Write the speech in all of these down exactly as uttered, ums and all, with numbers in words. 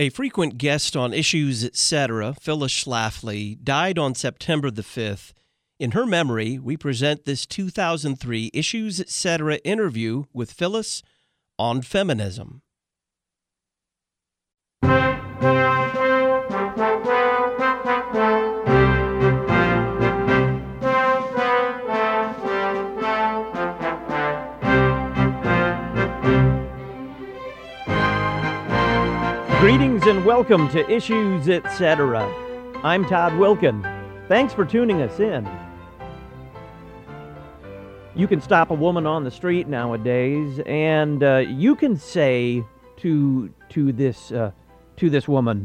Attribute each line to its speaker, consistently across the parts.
Speaker 1: A frequent guest on Issues, et cetera, Phyllis Schlafly, died on September the fifth. In her memory, we present this two thousand three Issues, et cetera interview with Phyllis on feminism.
Speaker 2: Greetings and welcome to Issues, et cetera. I'm Todd Wilkin. Thanks for tuning us in. You can stop a woman on the street nowadays, and uh, you can say to to this uh, to this woman,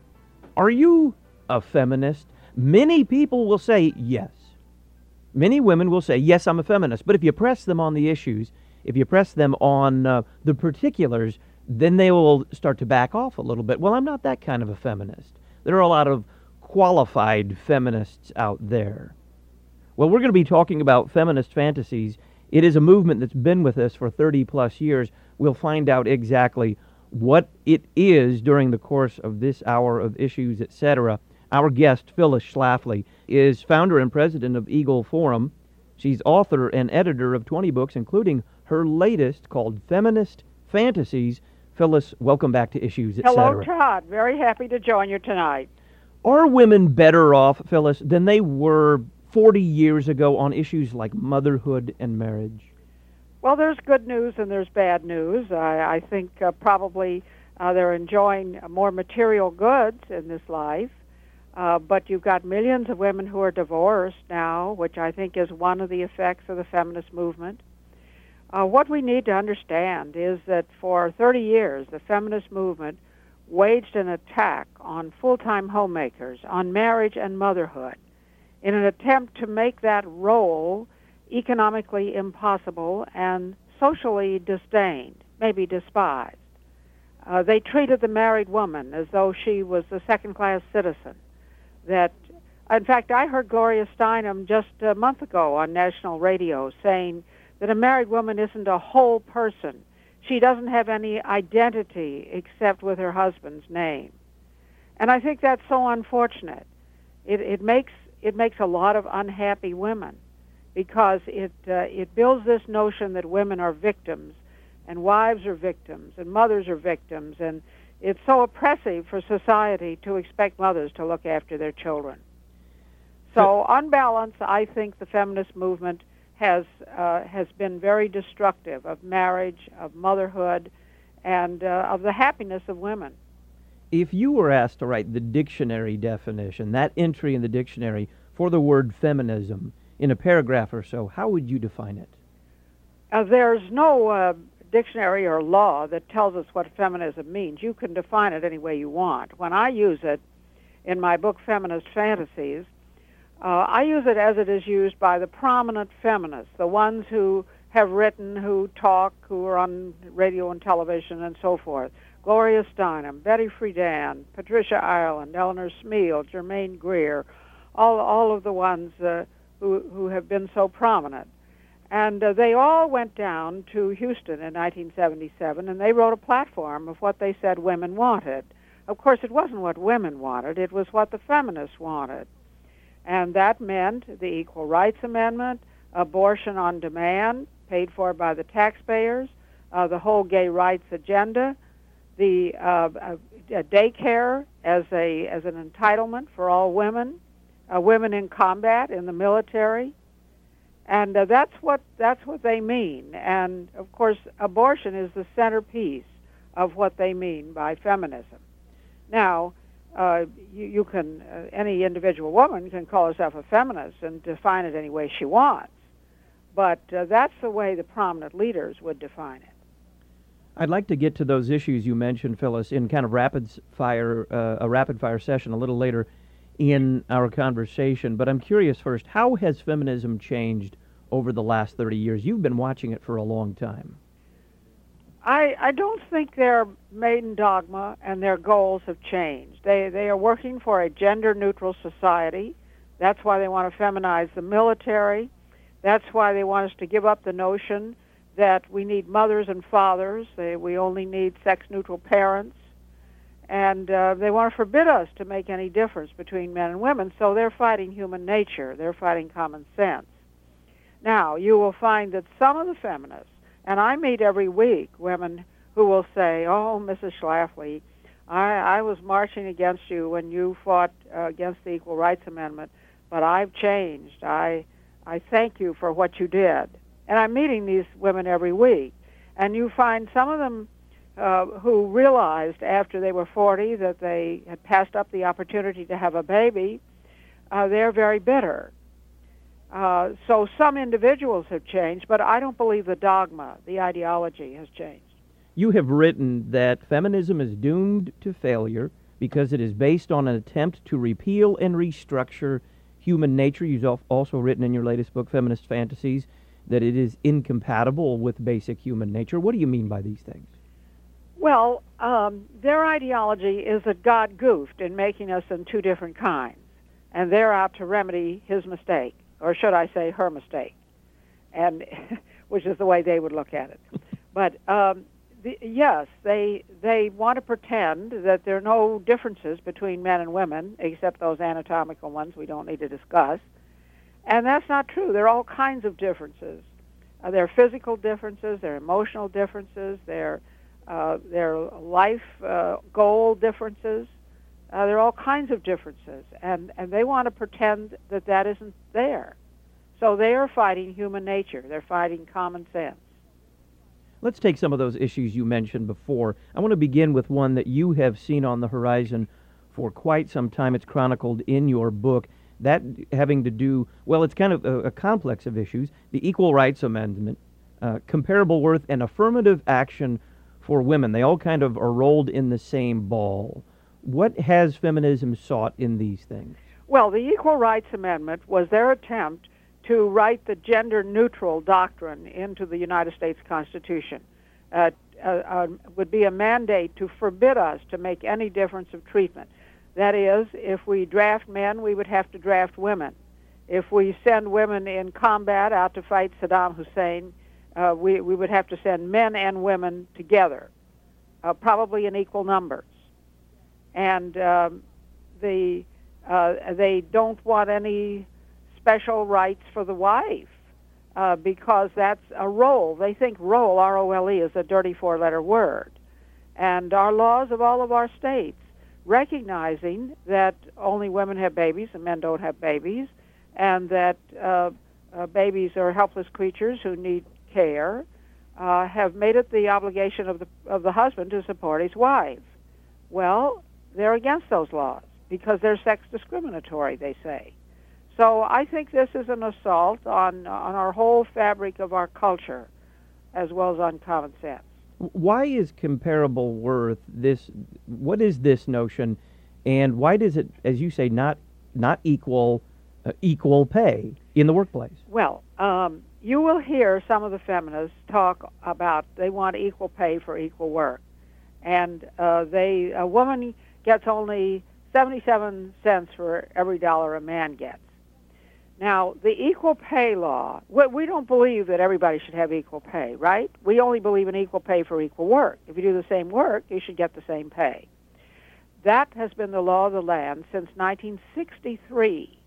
Speaker 2: "Are you a feminist?" Many people will say yes. Many women will say, "Yes, I'm a feminist." But if you press them on the issues, if you press them on uh, the particulars, then they will start to back off a little bit. Well, I'm not that kind of a feminist. There are a lot of qualified feminists out there. Well, we're going to be talking about feminist fantasies. It is a movement that's been with us for thirty plus years. We'll find out exactly what it is during the course of this hour of Issues, et cetera. Our guest, Phyllis Schlafly, is founder and president of Eagle Forum. She's author and editor of twenty books, including her latest called Feminist Fantasies. Phyllis, welcome back to Issues, et cetera.
Speaker 3: Hello, Todd. Very happy to join you tonight.
Speaker 2: Are women better off, Phyllis, than they were forty years ago on issues like motherhood and marriage?
Speaker 3: Well, there's good news and there's bad news. I, I think uh, probably uh, they're enjoying more material goods in this life, uh, but you've got millions of women who are divorced now, which I think is one of the effects of the feminist movement. Uh, what we need to understand is that for thirty years, the feminist movement waged an attack on full-time homemakers, on marriage and motherhood, in an attempt to make that role economically impossible and socially disdained, maybe despised. Uh, they treated the married woman as though she was a second-class citizen. That, in fact, I heard Gloria Steinem just a month ago on national radio saying that a married woman isn't a whole person. She doesn't have any identity except with her husband's name. And I think that's so unfortunate. It, it makes it makes a lot of unhappy women because it uh, it builds this notion that women are victims and wives are victims and mothers are victims, and it's so oppressive for society to expect mothers to look after their children. So on balance, I think the feminist movement has uh, has been very destructive of marriage, of motherhood, and uh, of the happiness of women.
Speaker 2: If you were asked to write the dictionary definition, that entry in the dictionary for the word feminism, in a paragraph or so, how would you define it?
Speaker 3: Uh, there's no uh, dictionary or law that tells us what feminism means. You can define it any way you want. When I use it in my book, Feminist Fantasies, Uh, I use it as it is used by the prominent feminists, the ones who have written, who talk, who are on radio and television and so forth. Gloria Steinem, Betty Friedan, Patricia Ireland, Eleanor Smeal, Germaine Greer, all all of the ones uh, who, who have been so prominent. And uh, they all went down to Houston in nineteen seventy-seven, and they wrote a platform of what they said women wanted. Of course, it wasn't what women wanted. It was what the feminists wanted. And that meant the Equal Rights Amendment, abortion on demand, paid for by the taxpayers, uh, the whole gay rights agenda, the uh, uh, daycare as a as an entitlement for all women, uh, women in combat, in the military, and uh, that's what that's what they mean. And of course, abortion is the centerpiece of what they mean by feminism. Now, Uh, you, you can, uh, any individual woman can call herself a feminist and define it any way she wants. But uh, that's the way the prominent leaders would define it.
Speaker 2: I'd like to get to those issues you mentioned, Phyllis, in kind of rapid fire, uh, a rapid fire session a little later in our conversation. But I'm curious first, how has feminism changed over the last thirty years? You've been watching it for a long time.
Speaker 3: I, I don't think their maiden dogma and their goals have changed. They they are working for a gender-neutral society. That's why they want to feminize the military. That's why they want us to give up the notion that we need mothers and fathers. They, we only need sex-neutral parents. And uh, they want to forbid us to make any difference between men and women, so they're fighting human nature. They're fighting common sense. Now, you will find that some of the feminists, and I meet every week women who will say, oh, Missus Schlafly, I, I was marching against you when you fought uh, against the Equal Rights Amendment, but I've changed. I, I thank you for what you did. And I'm meeting these women every week. And you find some of them uh, who realized after they were forty that they had passed up the opportunity to have a baby. Uh, they're very bitter. Uh, so some individuals have changed, but I don't believe the dogma, the ideology has changed.
Speaker 2: You have written that feminism is doomed to failure because it is based on an attempt to repeal and restructure human nature. You've also written in your latest book, Feminist Fantasies, that it is incompatible with basic human nature. What do you mean by these things?
Speaker 3: Well, um, their ideology is that God goofed in making us in two different kinds, and they're out to remedy his mistake, or should I say her mistake, and which is the way they would look at it. But um, the, yes, they they want to pretend that there are no differences between men and women, except those anatomical ones we don't need to discuss. And that's not true. There are all kinds of differences. Uh, there are physical differences, there are emotional differences, there, uh, there are life uh, goal differences. Uh, there are all kinds of differences, and, and they want to pretend that that isn't there. So they are fighting human nature. They're fighting common sense.
Speaker 2: Let's take some of those issues you mentioned before. I want to begin with one that you have seen on the horizon for quite some time. It's chronicled in your book. That having to do, well, it's kind of a, a complex of issues. The Equal Rights Amendment, uh, comparable worth, and affirmative action for women. They all kind of are rolled in the same ball. What has feminism sought in these things?
Speaker 3: Well, the Equal Rights Amendment was their attempt to write the gender-neutral doctrine into the United States Constitution. Uh, uh, uh, would be a mandate to forbid us to make any difference of treatment. That is, if we draft men, we would have to draft women. If we send women in combat out to fight Saddam Hussein, uh, we, we would have to send men and women together, uh, probably in equal numbers. And um, the, uh, they don't want any special rights for the wife uh, because that's a role. They think role, R O L E, is a dirty four-letter word. And our laws of all of our states, recognizing that only women have babies and men don't have babies, and that uh, uh, babies are helpless creatures who need care, uh, have made it the obligation of the of the husband to support his wife. Well, they're against those laws because they're sex discriminatory, they say. So I think this is an assault on on our whole fabric of our culture, as well as on common sense.
Speaker 2: Why is comparable worth this? What is this notion, and why does it, as you say, not not equal uh, equal pay in the workplace?
Speaker 3: Well, um, you will hear some of the feminists talk about they want equal pay for equal work, and uh, they a woman gets only seventy-seven cents for every dollar a man gets. Now, the equal pay law, we don't believe that everybody should have equal pay, right? We only believe in equal pay for equal work. If you do the same work, you should get the same pay. That has been the law of the land since nineteen sixty-three.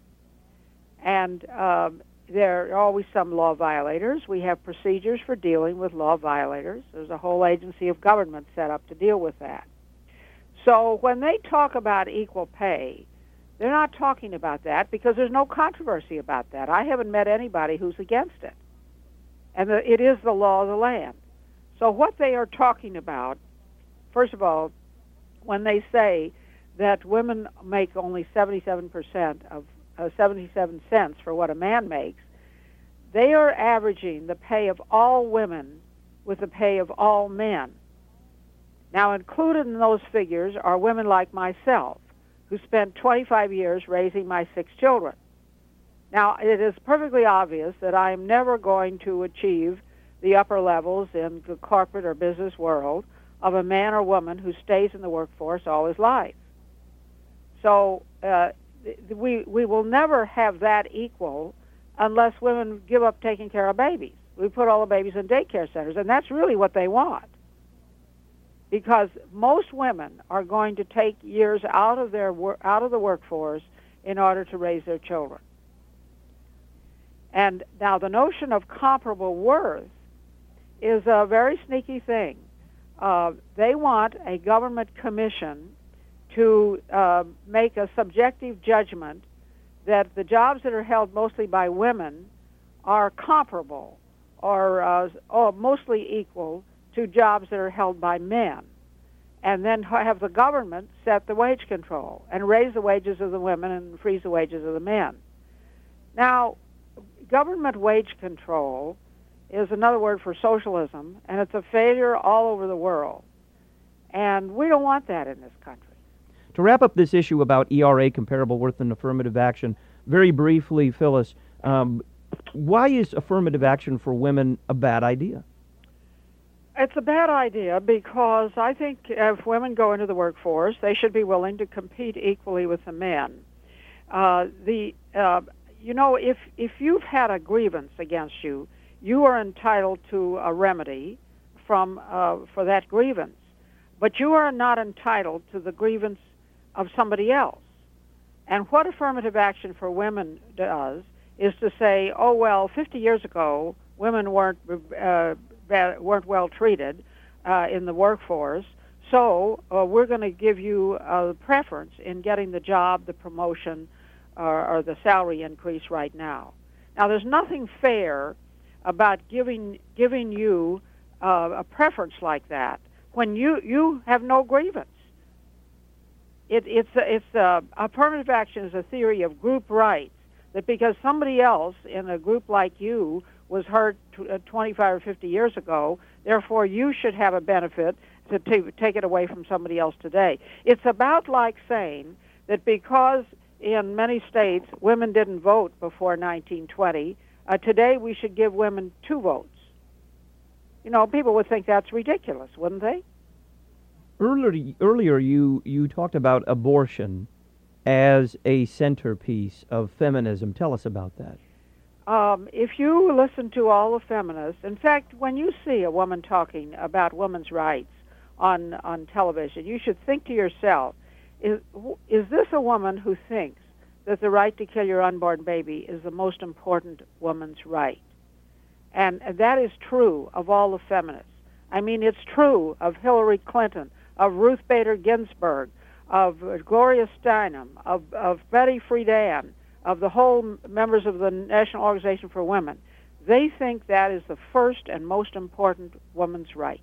Speaker 3: And um, there are always some law violators. We have procedures for dealing with law violators. There's a whole agency of government set up to deal with that. So when they talk about equal pay, they're not talking about that because there's no controversy about that. I haven't met anybody who's against it. And the, it is the law of the land. So what they are talking about, first of all, when they say that women make only seventy-seven percent of uh, seventy-seven cents for what a man makes, they are averaging the pay of all women with the pay of all men. Now, included in those figures are women like myself, who spent twenty-five years raising my six children. Now, it is perfectly obvious that I am never going to achieve the upper levels in the corporate or business world of a man or woman who stays in the workforce all his life. So uh, we, we will never have that equal unless women give up taking care of babies. We put all the babies in daycare centers, and that's really what they want. because most women are going to take years out of their wor- out of the workforce in order to raise their children. And now the notion of comparable worth is a very sneaky thing. Uh, they want a government commission to uh, make a subjective judgment that the jobs that are held mostly by women are comparable or, uh, or mostly equal to jobs that are held by men, and then have the government set the wage control and raise the wages of the women and freeze the wages of the men. Now, government wage control is another word for socialism, and it's a failure all over the world. And we don't want that in this country.
Speaker 2: To wrap up this issue about E R A, comparable worth and affirmative action, very briefly, Phyllis, um, why is affirmative action for women a bad idea?
Speaker 3: It's a bad idea because I think if women go into the workforce, they should be willing to compete equally with the men. Uh, the uh, you know, if if you've had a grievance against you, you are entitled to a remedy from uh, for that grievance, but you are not entitled to the grievance of somebody else. And what affirmative action for women does is to say, oh well, fifty years ago, women weren't uh, weren't well treated uh, in the workforce, so uh, we're going to give you a preference in getting the job, the promotion, or, or the salary increase right now. Now, there's nothing fair about giving giving you uh, a preference like that when you, you have no grievance. It, it's it's uh, affirmative action is a theory of group rights, that because somebody else in a group like you was hurt twenty-five or fifty years ago, therefore you should have a benefit to t- take it away from somebody else today. It's about like saying that because in many states women didn't vote before nineteen twenty, uh, today we should give women two votes. You know, people would think that's ridiculous, wouldn't they?
Speaker 2: Earlier, earlier you, you talked about abortion as a centerpiece of feminism. Tell us about that.
Speaker 3: Um, if you listen to all the feminists, in fact, when you see a woman talking about women's rights on on television, you should think to yourself, is, is this a woman who thinks that the right to kill your unborn baby is the most important woman's right? And, and that is true of all the feminists. I mean, it's true of Hillary Clinton, of Ruth Bader Ginsburg, of uh, Gloria Steinem, of, of Betty Friedan, of the whole members of the National Organization for Women. They think that is the first and most important woman's right.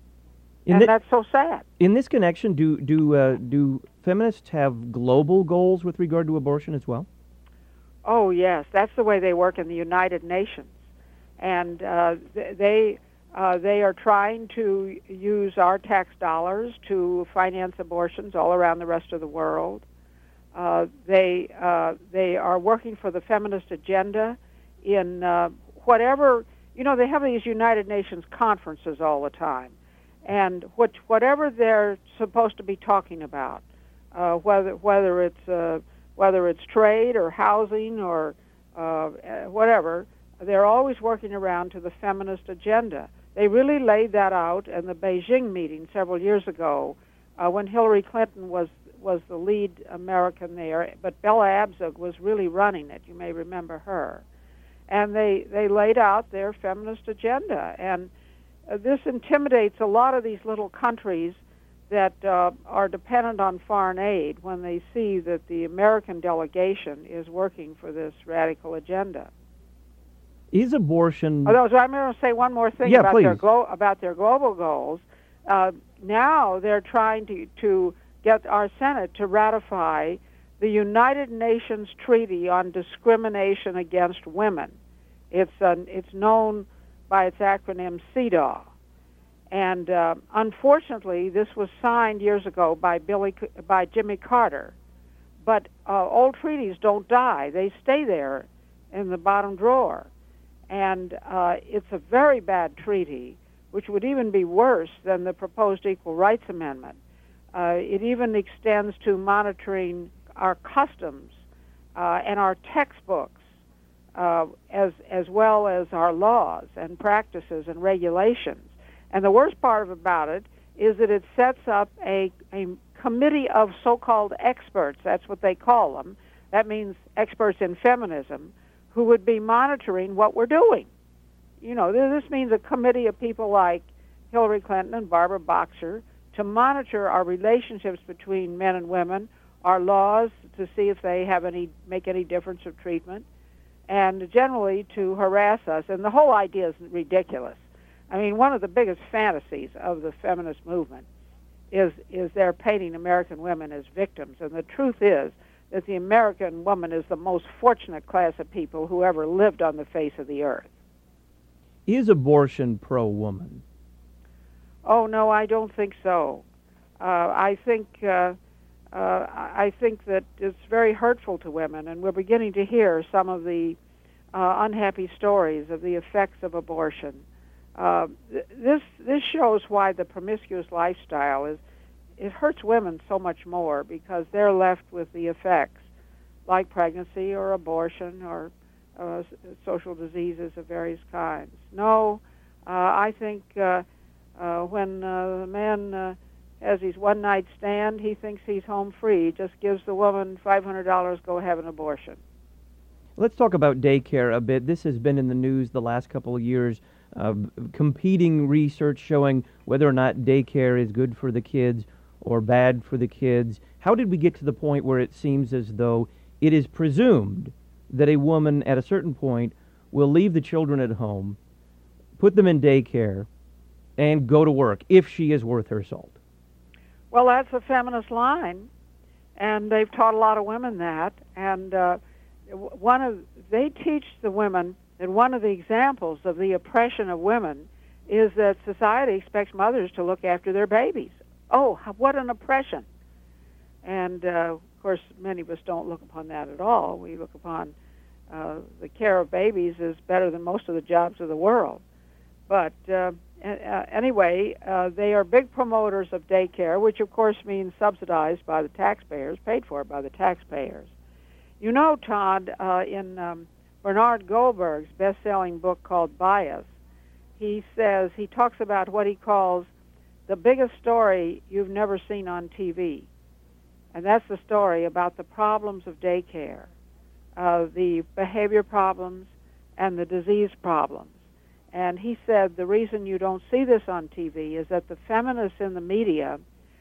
Speaker 2: In
Speaker 3: and
Speaker 2: the,
Speaker 3: that's so sad.
Speaker 2: In this connection, do do uh, do feminists have global goals with regard to abortion as well?
Speaker 3: Oh, yes. That's the way they work in the United Nations. And uh, they uh, they are trying to use our tax dollars to finance abortions all around the rest of the world. Uh, they uh, they are working for the feminist agenda in uh, whatever, you know, they have these United Nations conferences all the time. And which, whatever they're supposed to be talking about, uh, whether whether it's uh, whether it's trade or housing or uh, whatever, they're always working around to the feminist agenda. They really laid that out in the Beijing meeting several years ago, uh, when Hillary Clinton was was the lead American there, but Bella Abzug was really running it. You may remember her, and they they laid out their feminist agenda. And Uh, this intimidates a lot of these little countries that uh, are dependent on foreign aid when they see that the American delegation is working for this radical agenda.
Speaker 2: Is abortion...
Speaker 3: Although, I'm going to say one more thing
Speaker 2: yeah,
Speaker 3: about,
Speaker 2: please.
Speaker 3: their glo- about their global goals. Uh, now they're trying to, to get our Senate to ratify the United Nations Treaty on Discrimination Against Women. It's, uh, it's known by its acronym C E D A W. And uh, unfortunately, this was signed years ago by Billy, by Jimmy Carter. But uh, old treaties don't die. They stay there in the bottom drawer. And uh, it's a very bad treaty, which would even be worse than the proposed Equal Rights Amendment. Uh, it even extends to monitoring our customs uh, and our textbooks, Uh, as as well as our laws and practices and regulations. And the worst part about it is that it sets up a, a committee of so-called experts, that's what they call them, that means experts in feminism, who would be monitoring what we're doing. You know, this means a committee of people like Hillary Clinton and Barbara Boxer to monitor our relationships between men and women, our laws to see if they have any make any difference of treatment, and generally to harass us. And the whole idea is ridiculous. I mean, one of the biggest fantasies of the feminist movement is is they're painting American women as victims. And the truth is that the American woman is the most fortunate class of people who ever lived on the face of the earth.
Speaker 2: Is abortion pro-woman?
Speaker 3: Oh, no, I don't think so. Uh, I think uh, uh, I think that it's very hurtful to women, and we're beginning to hear some of the uh, unhappy stories of the effects of abortion. Uh, th- this this shows why the promiscuous lifestyle is it hurts women so much more, because they're left with the effects like pregnancy or abortion or uh, social diseases of various kinds. No, uh, I think uh, uh, when uh, the man uh, has his one-night stand, he thinks he's home free. He just gives the woman five hundred dollars, go have an abortion.
Speaker 2: Let's talk about daycare a bit. This has been in the news the last couple of years. Uh, competing research showing whether or not daycare is good for the kids or bad for the kids. How did we get to the point where it seems as though it is presumed that a woman at a certain point will leave the children at home, put them in daycare, and go to work if she is worth her salt?
Speaker 3: Well, that's a feminist line, and they've taught a lot of women that. And uh, one of they teach the women that one of the examples of the oppression of women is that society expects mothers to look after their babies. Oh, what an oppression. And, uh, of course, many of us don't look upon that at all. We look upon uh, the care of babies as better than most of the jobs of the world. But uh, uh, anyway, uh, they are big promoters of daycare, which, of course, means subsidized by the taxpayers, paid for by the taxpayers. You know, Todd, uh, in um, Bernard Goldberg's best-selling book called Bias, he says, he talks about what he calls the biggest story you've never seen on T V. And that's the story about the problems of daycare, uh, the behavior problems and the disease problems. And he said the reason you don't see this on T V is that the feminists in the media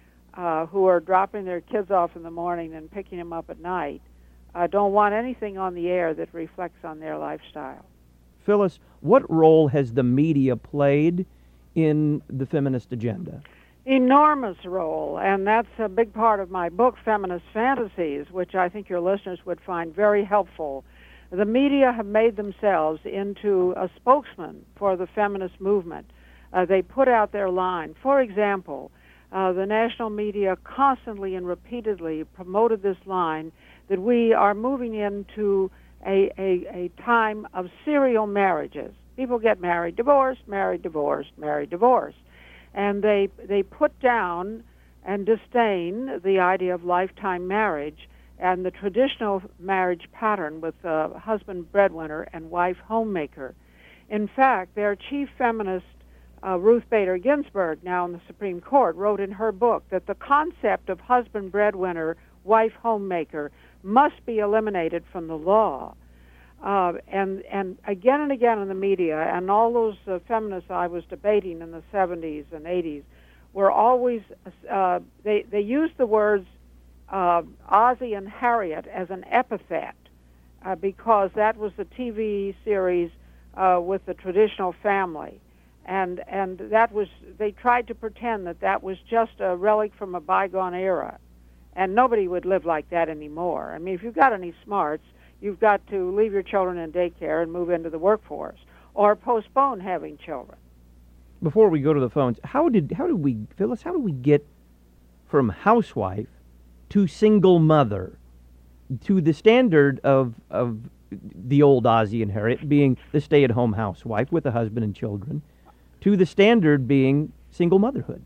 Speaker 3: uh, who are dropping their kids off in the morning and picking them up at night uh, don't want anything on the air that reflects on their lifestyle.
Speaker 2: Phyllis, what role has the media played in the feminist agenda?
Speaker 3: Enormous role, and that's a big part of my book, Feminist Fantasies, which I think your listeners would find very helpful. The media have made themselves into a spokesman for the feminist movement. Uh, they put out their line. For example, uh, the national media constantly and repeatedly promoted this line that we are moving into a, a, a time of serial marriages. People get married, divorced, married, divorced, married, divorced. And they they put down and disdain the idea of lifetime marriage and the traditional marriage pattern with a husband breadwinner and wife homemaker. In fact, their chief feminist, uh, Ruth Bader Ginsburg, now in the Supreme Court, wrote in her book that the concept of husband breadwinner, wife homemaker must be eliminated from the law. Uh, and and again and again in the media, and all those uh, feminists I was debating in the seventies and eighties were always, uh, they, they used the words uh, Ozzie and Harriet as an epithet uh, because that was the T V series uh, with the traditional family. And, and that was, they tried to pretend that that was just a relic from a bygone era. And nobody would live like that anymore. I mean, if you've got any smarts, you've got to leave your children in daycare and move into the workforce, or postpone having children.
Speaker 2: Before we go to the phones, how did how did we, Phyllis, how did we get from housewife to single mother to the standard of of the old Ozzie and Harriet being the stay-at-home housewife with a husband and children, to the standard being single motherhood?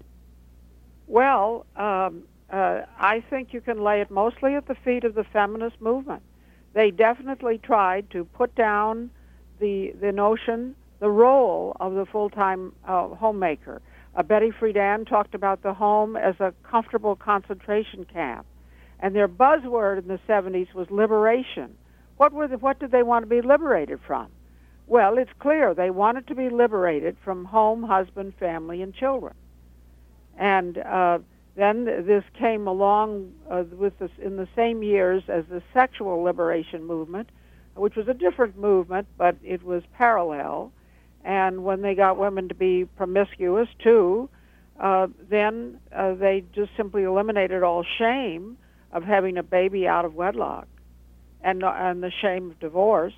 Speaker 3: Well, um, uh, I think you can lay it mostly at the feet of the feminist movement. They definitely tried to put down the the notion, the role of the full-time uh, homemaker. Uh, Betty Friedan talked about the home as a comfortable concentration camp. And their buzzword in the seventies was liberation. What were the, what did they want to be liberated from? Well, it's clear they wanted to be liberated from home, husband, family, and children. And uh, then this came along uh, with this in the same years as the sexual liberation movement, which was a different movement, but it was parallel. And when they got women to be promiscuous too, uh, then uh, they just simply eliminated all shame of having a baby out of wedlock, and and the shame of divorce.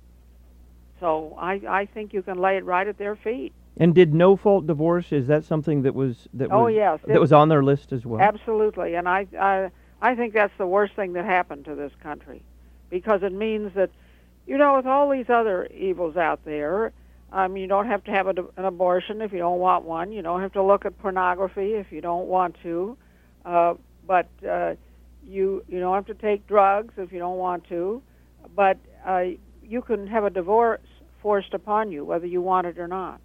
Speaker 3: So I, I think you can lay it right at their feet.
Speaker 2: And did no-fault divorce, is that something that was that
Speaker 3: oh
Speaker 2: was
Speaker 3: yes
Speaker 2: that was on their list as well?
Speaker 3: Absolutely, and I, I I think that's the worst thing that happened to this country, because it means that, you know, with all these other evils out there, um, you don't have to have a, an abortion if you don't want one. You don't have to look at pornography if you don't want to, uh, but uh, you you don't have to take drugs if you don't want to, but uh, you can have a divorce forced upon you whether you want it or not.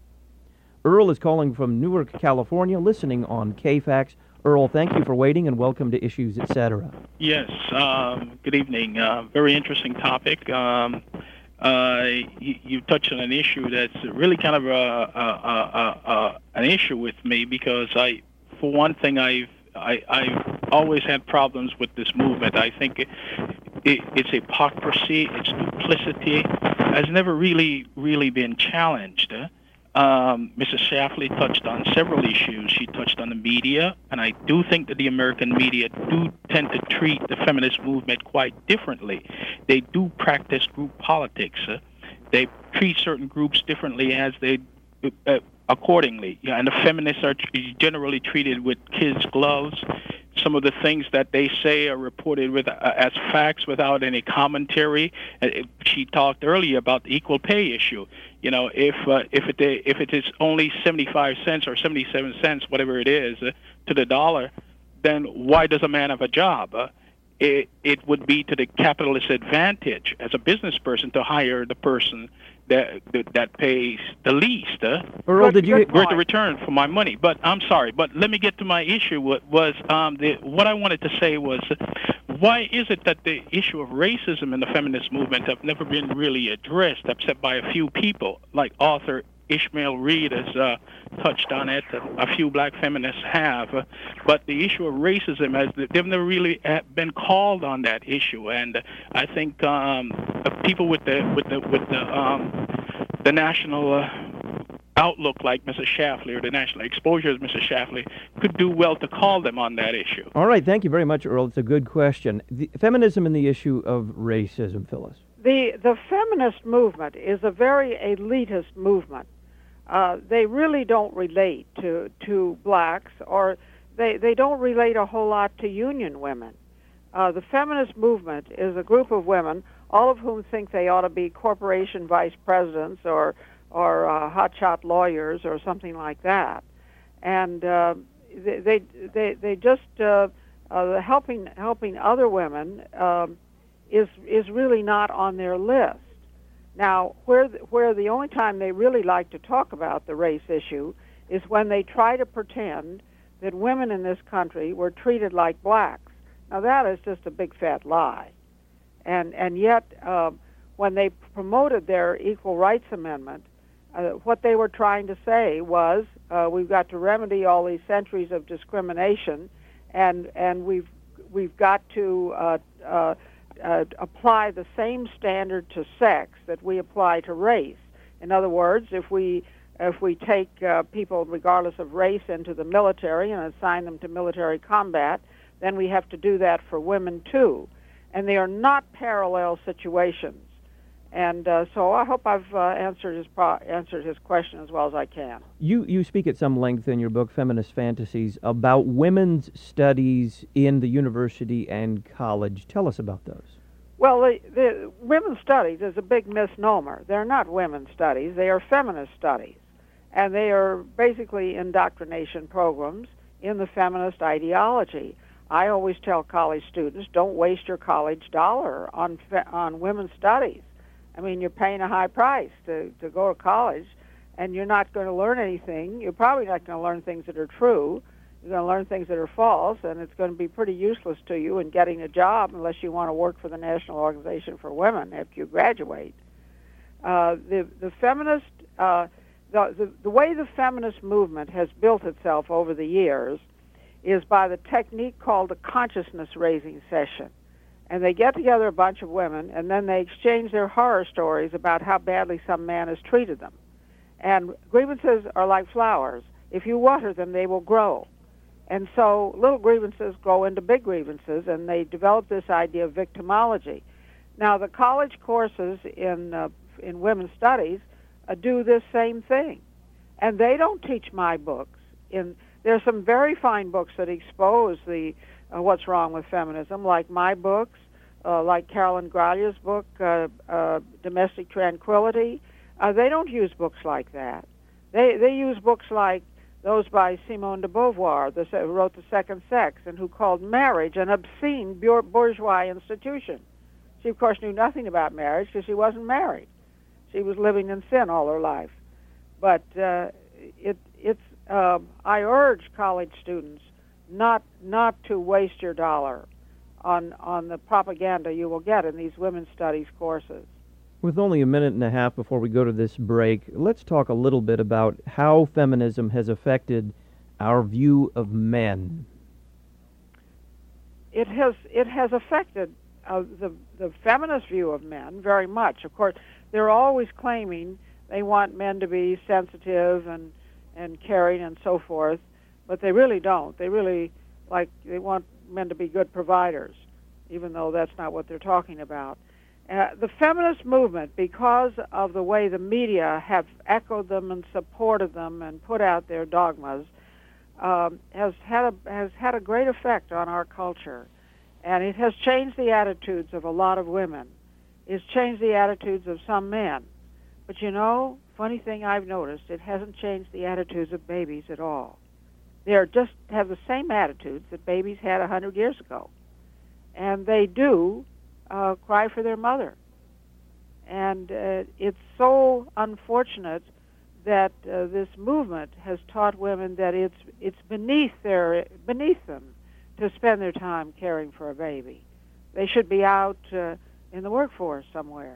Speaker 2: Earl is calling from Newark, California, listening on K FAX. Earl, thank you for waiting, and welcome to Issues, et cetera.
Speaker 4: Yes, um, good evening. Uh, very interesting topic. Um, uh, you, you touched on an issue that's really kind of a, a, a, a, an issue with me, because I, for one thing, I've I, I've always had problems with this movement. I think it, it, it's hypocrisy, it's duplicity, has never really, really been challenged. Uh, Um, Missus Schlafly touched on several issues. She touched on the media, and I do think that the American media do tend to treat the feminist movement quite differently. They do practice group politics. Uh, they treat certain groups differently as they uh, accordingly. Yeah, and the feminists are generally treated with kids' gloves. Some of the things that they say are reported with uh, as facts without any commentary. Uh, she talked earlier about the equal pay issue. You know, if uh, if it if it is only seventy-five cents or seventy-seven cents, whatever it is, uh, to the dollar, then why does a man have a job? Uh, it it would be to the capitalist advantage as a business person to hire the person that that, that pays the least. Uh,
Speaker 2: Earl, did you
Speaker 4: get the return for my money? But I'm sorry, but let me get to my issue. What was um, the what I wanted to say was, why is it that the issue of racism in the feminist movement have never been really addressed, except by a few people, like author Ishmael Reed has uh, touched on it. A few black feminists have, uh, but the issue of racism has they've never really been called on that issue. And I think um, people with the with the with the um, the national uh, outlook, like Missus Schlafly, or the national exposure as Missus Schlafly, could do well to call them on that issue.
Speaker 2: All right, thank you very much, Earl. It's a good question. The, feminism and the issue of racism, Phyllis.
Speaker 3: The the feminist movement is a very elitist movement. Uh, they really don't relate to to blacks, or they, they don't relate a whole lot to union women. Uh, the feminist movement is a group of women, all of whom think they ought to be corporation vice presidents or or uh, hotshot lawyers or something like that, and uh, they, they they they just uh, uh, helping helping other women um, is is really not on their list. Now, where the, where the only time they really like to talk about the race issue is when they try to pretend that women in this country were treated like blacks. Now, that is just a big fat lie. And and yet, uh, when they promoted their Equal Rights Amendment, uh, what they were trying to say was, uh, we've got to remedy all these centuries of discrimination, and and we've we've got to uh, uh, Uh, apply the same standard to sex that we apply to race. In other words, if we if we take uh, people regardless of race into the military and assign them to military combat, then we have to do that for women too. And they are not parallel situations. And uh, so I hope I've uh, answered his pro- answered his question as well as I can.
Speaker 2: You you speak at some length in your book, Feminist Fantasies, about women's studies in the university and college. Tell us about those.
Speaker 3: Well, the, the women's studies is a big misnomer. They're not women's studies. They are feminist studies. And they are basically indoctrination programs in the feminist ideology. I always tell college students, don't waste your college dollar on fe- on women's studies. I mean, you're paying a high price to, to go to college, and you're not going to learn anything. You're probably not going to learn things that are true. You're going to learn things that are false, and it's going to be pretty useless to you in getting a job unless you want to work for the National Organization for Women after you graduate. Uh, the the feminist uh, the, the the way the feminist movement has built itself over the years is by the technique called a consciousness raising session. And they get together a bunch of women, and then they exchange their horror stories about how badly some man has treated them. And grievances are like flowers. If you water them, they will grow. And so little grievances grow into big grievances, and they develop this idea of victimology. Now, the college courses in uh, in women's studies uh, do this same thing. And they don't teach my books. In There are some very fine books that expose the uh, what's wrong with feminism, like my books, uh, like Carolyn Gralia's book, uh, uh, Domestic Tranquility. Uh, they don't use books like that. They they use books like those by Simone de Beauvoir, the, who wrote The Second Sex, and who called marriage an obscene bourgeois institution. She, of course, knew nothing about marriage because she wasn't married. She was living in sin all her life. But uh, it it's uh, I urge college students not not to waste your dollar on on the propaganda you will get in these women's studies courses.
Speaker 2: With only a minute and a half before we go to this break, let's talk a little bit about how feminism has affected our view of men.
Speaker 3: It has it has affected uh, the the feminist view of men very much. Of course, they're always claiming they want men to be sensitive and and caring and so forth, but they really don't. They really like they want men to be good providers, even though that's not what they're talking about. Uh, the feminist movement, because of the way the media have echoed them and supported them and put out their dogmas, um, has had a has had a great effect on our culture, and it has changed the attitudes of a lot of women. It's changed the attitudes of some men, but you know, funny thing I've noticed, it hasn't changed the attitudes of babies at all. They are just have the same attitudes that babies had a hundred years ago, and they do. Uh, cry for their mother. And uh, it's so unfortunate that uh, this movement has taught women that it's it's beneath their beneath them to spend their time caring for a baby. They should be out uh, in the workforce somewhere.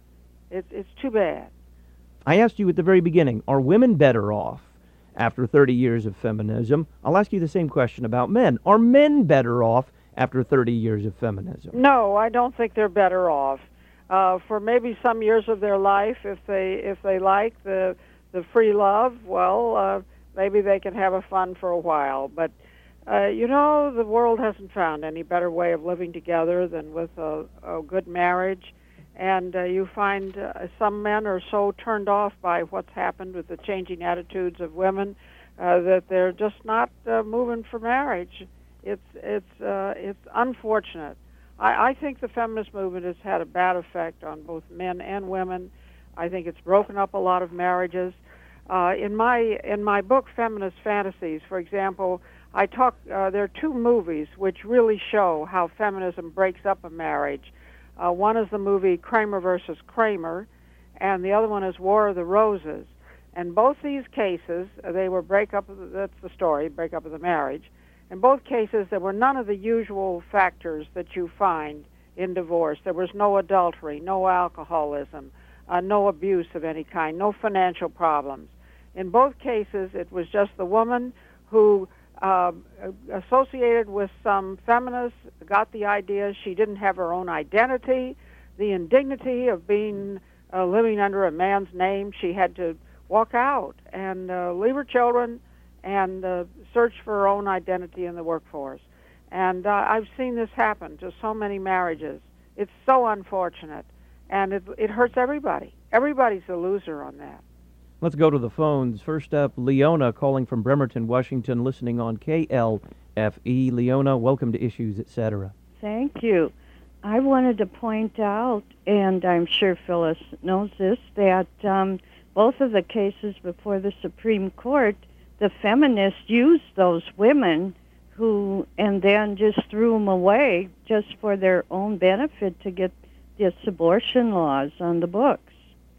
Speaker 3: It's it's too bad.
Speaker 2: I asked you at the very beginning, are women better off after thirty years of feminism? I'll ask you the same question about men. Are men better off after thirty years of feminism?
Speaker 3: No, I don't think they're better off. Uh, for maybe some years of their life, if they if they like the the free love, well, uh, maybe they can have a fun for a while. But uh, you know, the world hasn't found any better way of living together than with a, a good marriage. And uh, you find uh, some men are so turned off by what's happened with the changing attitudes of women uh, that they're just not uh, moving for marriage. It's it's uh, it's unfortunate. I, I think the feminist movement has had a bad effect on both men and women. I think it's broken up a lot of marriages. Uh, in my in my book, Feminist Fantasies, for example, I talk. Uh, there are two movies which really show how feminism breaks up a marriage. Uh, one is the movie Kramer versus Kramer, and the other one is War of the Roses. And both these cases, uh, they were breakup. Of the, that's the story, breakup of the marriage. In both cases, there were none of the usual factors that you find in divorce. There was no adultery, no alcoholism, uh, no abuse of any kind, no financial problems. In both cases, it was just the woman who, uh, associated with some feminists, got the idea she didn't have her own identity, the indignity of being uh, living under a man's name. She had to walk out and uh, leave her children and uh, search for her own identity in the workforce. And uh, I've seen this happen to so many marriages. It's so unfortunate, and it, it hurts everybody. Everybody's a loser on that.
Speaker 2: Let's go to the phones. First up, Leona calling from Bremerton, Washington, listening on K L F E. Leona, welcome to Issues, et cetera.
Speaker 5: Thank you. I wanted to point out, and I'm sure Phyllis knows this, that um, both of the cases before the Supreme Court, the feminists used those women who, and then just threw them away just for their own benefit to get this abortion laws on the books.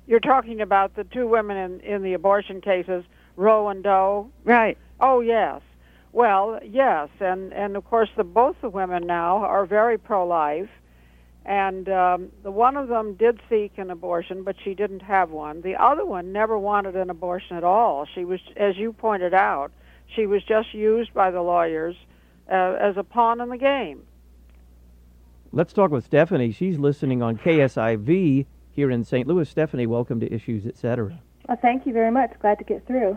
Speaker 3: You're talking about the two women in, in the abortion cases, Roe and Doe?
Speaker 5: Right.
Speaker 3: Oh, yes. Well, yes, and, and of course the both the women now are very pro-life, and um, the one of them did seek an abortion, but she didn't have one. The other one never wanted an abortion at all. She was, as you pointed out, she was just used by the lawyers uh, as a pawn in the game.
Speaker 2: Let's talk with Stephanie. She's listening on K S I V here in Saint Louis. Stephanie, welcome to Issues, et cetera.
Speaker 6: Well, thank you very much. Glad to get through.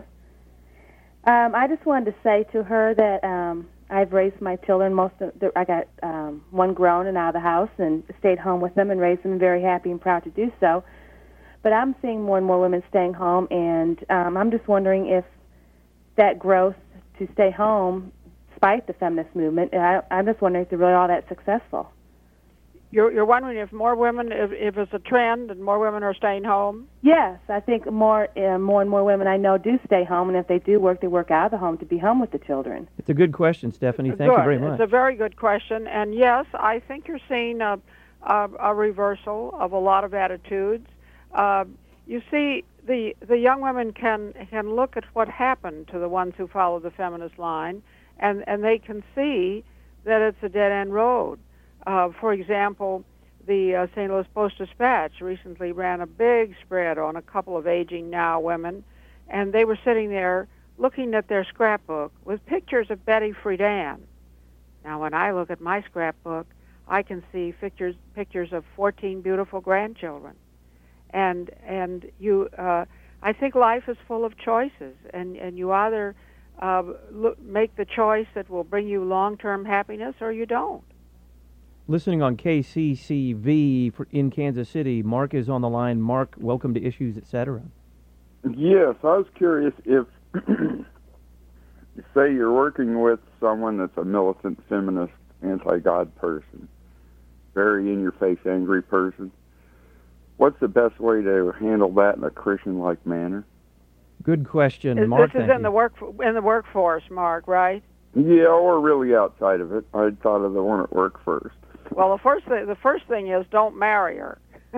Speaker 6: Um, I just wanted to say to her that um, I've raised my children. Most of the, I got um, one grown and out of the house and stayed home with them and raised them, very happy and proud to do so. But I'm seeing more and more women staying home, and um, I'm just wondering if that growth to stay home, despite the feminist movement, I, I'm just wondering if they're really all that successful.
Speaker 3: You're, you're wondering if more women, if, if it's a trend and more women are staying home?
Speaker 6: Yes, I think more, uh, more and more women I know do stay home, and if they do work, they work out of the home to be home with the children.
Speaker 2: It's a good question, Stephanie. Thank
Speaker 3: good.
Speaker 2: you very much.
Speaker 3: It's a very good question, and yes, I think you're seeing a, a, a reversal of a lot of attitudes. Uh, you see, the the young women can can look at what happened to the ones who follow the feminist line, and, and they can see that it's a dead-end road. Uh, for example, the uh, Saint Louis Post-Dispatch recently ran a big spread on a couple of aging now women, and they were sitting there looking at their scrapbook with pictures of Betty Friedan. Now, when I look at my scrapbook, I can see pictures pictures of fourteen beautiful grandchildren, and and you, uh, I think life is full of choices, and and you either uh, look, make the choice that will bring you long-term happiness, or you don't.
Speaker 2: Listening on K C C V for, in Kansas City, Mark is on the line. Mark, welcome to Issues, et cetera.
Speaker 7: Yes, I was curious if, you say you're working with someone that's a militant, feminist, anti-God person, very in-your-face, angry person. What's the best way to handle that in a Christian-like manner?
Speaker 2: Good question,
Speaker 3: This
Speaker 2: Mark.
Speaker 3: is
Speaker 2: thank
Speaker 3: in
Speaker 2: you.
Speaker 3: the work in the workforce, Mark, right?
Speaker 7: Yeah, or really outside of it. I thought of the one at work first.
Speaker 3: Well, the first thing, the first thing is don't marry her,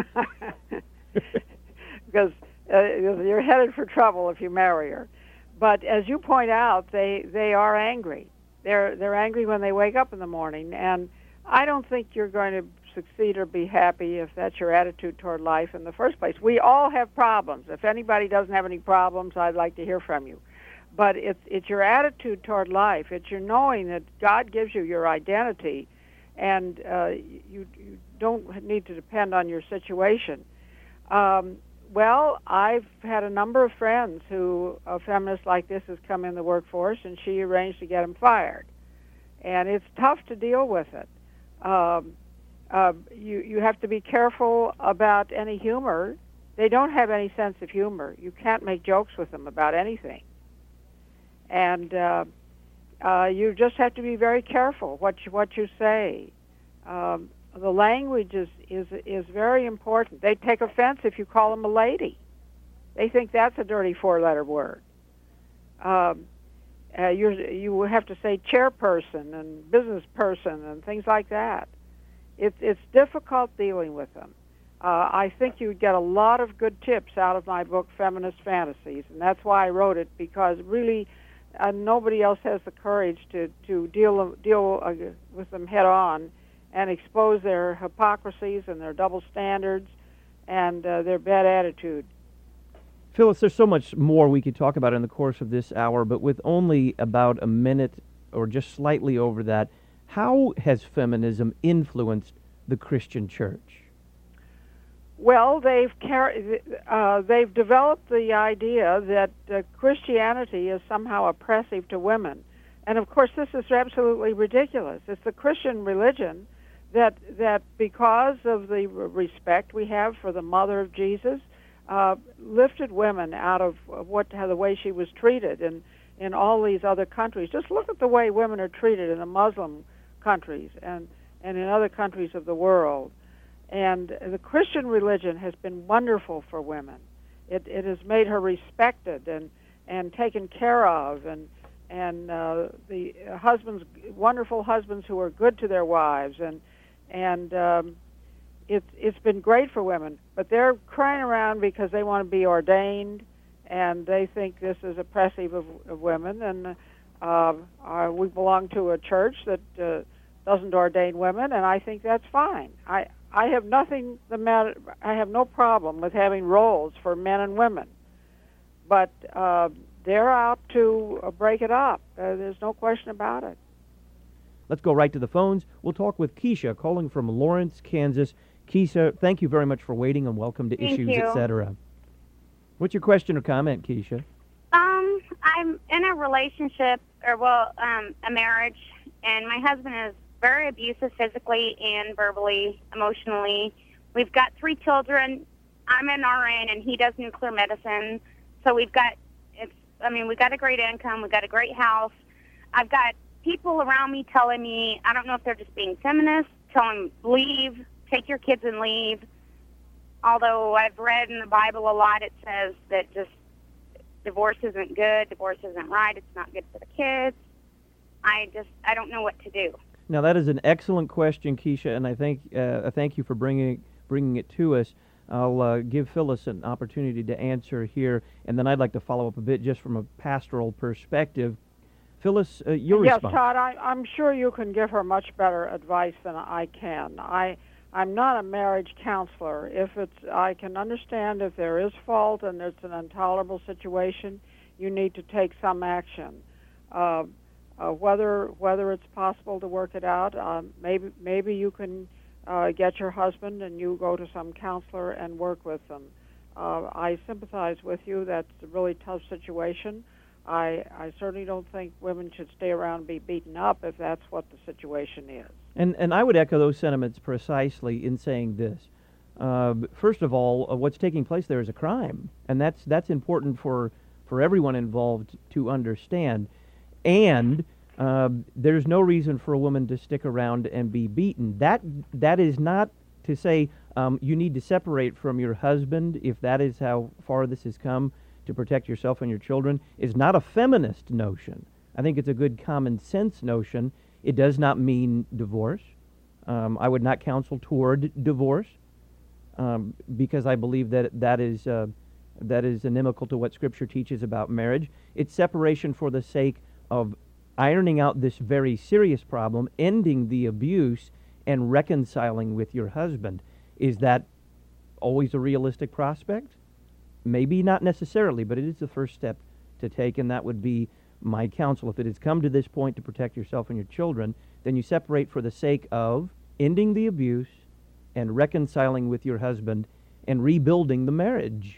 Speaker 3: because uh, you're headed for trouble if you marry her. But as you point out, they they are angry. They're they're angry when they wake up in the morning, and I don't think you're going to succeed or be happy if that's your attitude toward life in the first place. We all have problems. If anybody doesn't have any problems, I'd like to hear from you. But it's it's your attitude toward life. It's your knowing that God gives you your identity, and uh, you, you don't need to depend on your situation. Um, well, I've had a number of friends who, a feminist like this, has come in the workforce, and she arranged to get him fired. And it's tough to deal with it. Um, uh, you, you have to be careful about any humor. They don't have any sense of humor. You can't make jokes with them about anything. And uh, uh, you just have to be very careful what you, what you say. Um, the language is, is is very important. They take offense if you call them a lady. They think that's a dirty four-letter word. Um, uh, you you have to say chairperson and business person and things like that. It's it's difficult dealing with them. Uh, I think you'd get a lot of good tips out of my book, Feminist Fantasies, and that's why I wrote it, because really uh, nobody else has the courage to, to deal, deal uh, with them head on and expose their hypocrisies and their double standards and uh, their bad attitude.
Speaker 2: Phyllis, there's so much more we could talk about in the course of this hour, but with only about a minute or just slightly over that, how has feminism influenced the Christian church?
Speaker 3: Well, they've car- uh, they've developed the idea that uh, Christianity is somehow oppressive to women. And of course, this is absolutely ridiculous. It's the Christian religion that that because of the respect we have for the mother of Jesus, uh, lifted women out of what how the way she was treated in, in all these other countries. Just look at the way women are treated in the Muslim countries and, and in other countries of the world. And the Christian religion has been wonderful for women. It it has made her respected and, and taken care of, and and uh, the husbands, wonderful husbands who are good to their wives, and and um, it's it's been great for women, but they're crying around because they want to be ordained, and they think this is oppressive of, of women. And uh, uh, we belong to a church that uh, doesn't ordain women, and I think that's fine. I I have nothing the matter. I have no problem with having roles for men and women, but uh, they're out to uh, break it up. Uh, there's no question about it.
Speaker 2: Let's go right to the phones. We'll talk with Keisha, calling from Lawrence, Kansas. Keisha, thank you very much for waiting, and welcome to
Speaker 8: Thank
Speaker 2: Issues,
Speaker 8: you.
Speaker 2: et cetera. What's your question or comment, Keisha?
Speaker 8: Um, I'm in a relationship, or well, um, a marriage, and my husband is very abusive physically and verbally, emotionally. We've got three children. I'm an R N, and he does nuclear medicine. So we've got, it's. I mean, we've got a great income. We've got a great house. I've got people around me telling me, I don't know if they're just being feminists, telling leave, take your kids and leave. Although I've read in the Bible a lot, it says that just divorce isn't good, divorce isn't right, it's not good for the kids. I just, I don't know what to do.
Speaker 2: Now, that is an excellent question, Keisha, and I thank, uh, I thank you for bringing, bringing it to us. I'll uh, give Phyllis an opportunity to answer here, and then I'd like to follow up a bit just from a pastoral perspective. Phyllis, uh, your
Speaker 3: yes,
Speaker 2: response.
Speaker 3: Todd, I, I'm sure you can give her much better advice than I can. I, I'm not a marriage counselor. If it's, I can understand if there is fault and it's an intolerable situation, you need to take some action. Uh, uh, whether whether it's possible to work it out, uh, maybe maybe you can uh, get your husband and you go to some counselor and work with them. Uh, I sympathize with you. That's a really tough situation. I, I certainly don't think women should stay around and be beaten up if that's what the situation is.
Speaker 2: And and I would echo those sentiments precisely in saying this. Uh, first of all, uh, what's taking place there is a crime, and that's that's important for, for everyone involved to understand. And uh, there's no reason for a woman to stick around and be beaten. That that is not to say um, you need to separate from your husband if that is how far this has come to protect yourself and your children. Is not a feminist notion. I think it's a good common sense notion. It does not mean divorce. Um, I would not counsel toward divorce um, because I believe that that is uh, that is inimical to what Scripture teaches about marriage. It's separation for the sake of ironing out this very serious problem, ending the abuse, and reconciling with your husband. Is that always a realistic prospect? Maybe not necessarily, but it is the first step to take, and that would be my counsel. If it has come to this point to protect yourself and your children, then you separate for the sake of ending the abuse and reconciling with your husband and rebuilding the marriage.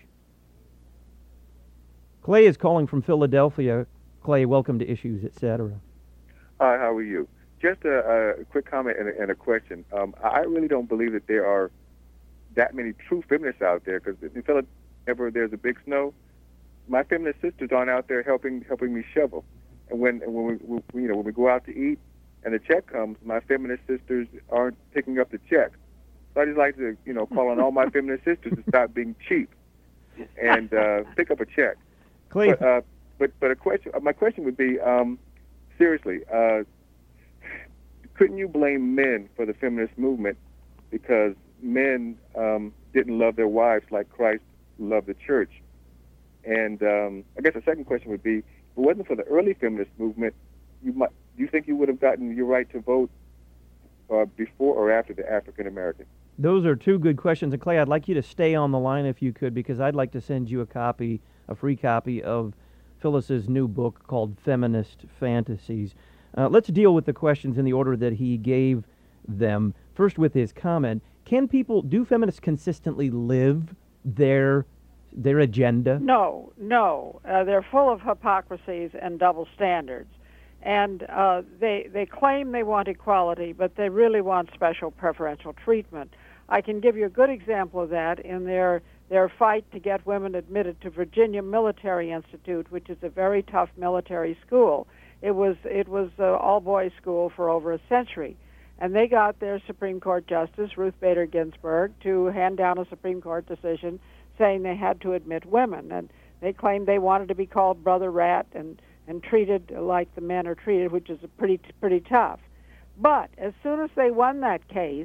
Speaker 2: Clay is calling from Philadelphia. Clay, welcome to Issues, et cetera.
Speaker 9: Hi, how are you? Just a, a quick comment and a, and a question. Um, I really don't believe that there are that many true feminists out there, because in Philadelphia, whenever there's a big snow, my feminist sisters aren't out there helping helping me shovel. And when and when we, we you know when we go out to eat and the check comes, my feminist sisters aren't picking up the check. So I just like to you know call on all my feminist sisters to stop being cheap and uh, pick up a check.
Speaker 2: Clay,
Speaker 9: But uh, but, but a question. My question would be um, seriously. Uh, couldn't you blame men for the feminist movement because men um, didn't love their wives like Christ loved the church? And um, I guess the second question would be, if it wasn't for the early feminist movement, you might, do you think you would have gotten your right to vote uh, before or after the African American?
Speaker 2: those are two good questions. And Clay, I'd like you to stay on the line if you could, because I'd like to send you a copy, a free copy of Phyllis's new book called Feminist Fantasies. Uh, let's deal with the questions in the order that he gave them. First, with his comment, can people, do feminists consistently live their their agenda?
Speaker 3: No, no. Uh, they're full of hypocrisies and double standards. And uh, they they claim they want equality, but they really want special preferential treatment. I can give you a good example of that in their their fight to get women admitted to Virginia Military Institute, which is a very tough military school. It was it was an all-boys school for over a century. And they got their Supreme Court Justice, Ruth Bader Ginsburg, to hand down a Supreme Court decision saying they had to admit women. And they claimed they wanted to be called Brother Rat and, and treated like the men are treated, which is pretty pretty tough. But as soon as they won that case,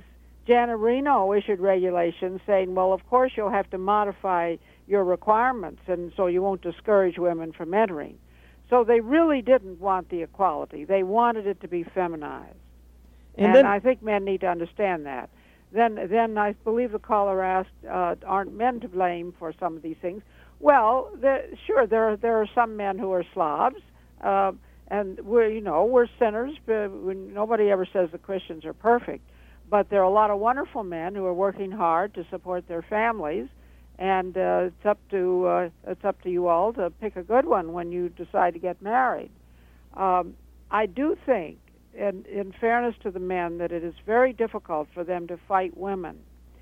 Speaker 3: Janet Reno issued regulations saying, well, of course you'll have to modify your requirements, and so you won't discourage women from entering. So they really didn't want the equality. They wanted it to be feminized. And, and then, I think men need to understand that. Then, then I believe the caller asked, uh, aren't men to blame for some of these things? Well, the, sure, there are, there are some men who are slobs, uh, and we're, you know, we're sinners. But nobody ever says the Christians are perfect. But there are a lot of wonderful men who are working hard to support their families, and uh, it's up to uh, it's up to you all to pick a good one when you decide to get married. Um, I do think, in, in fairness to the men, that it is very difficult for them to fight women.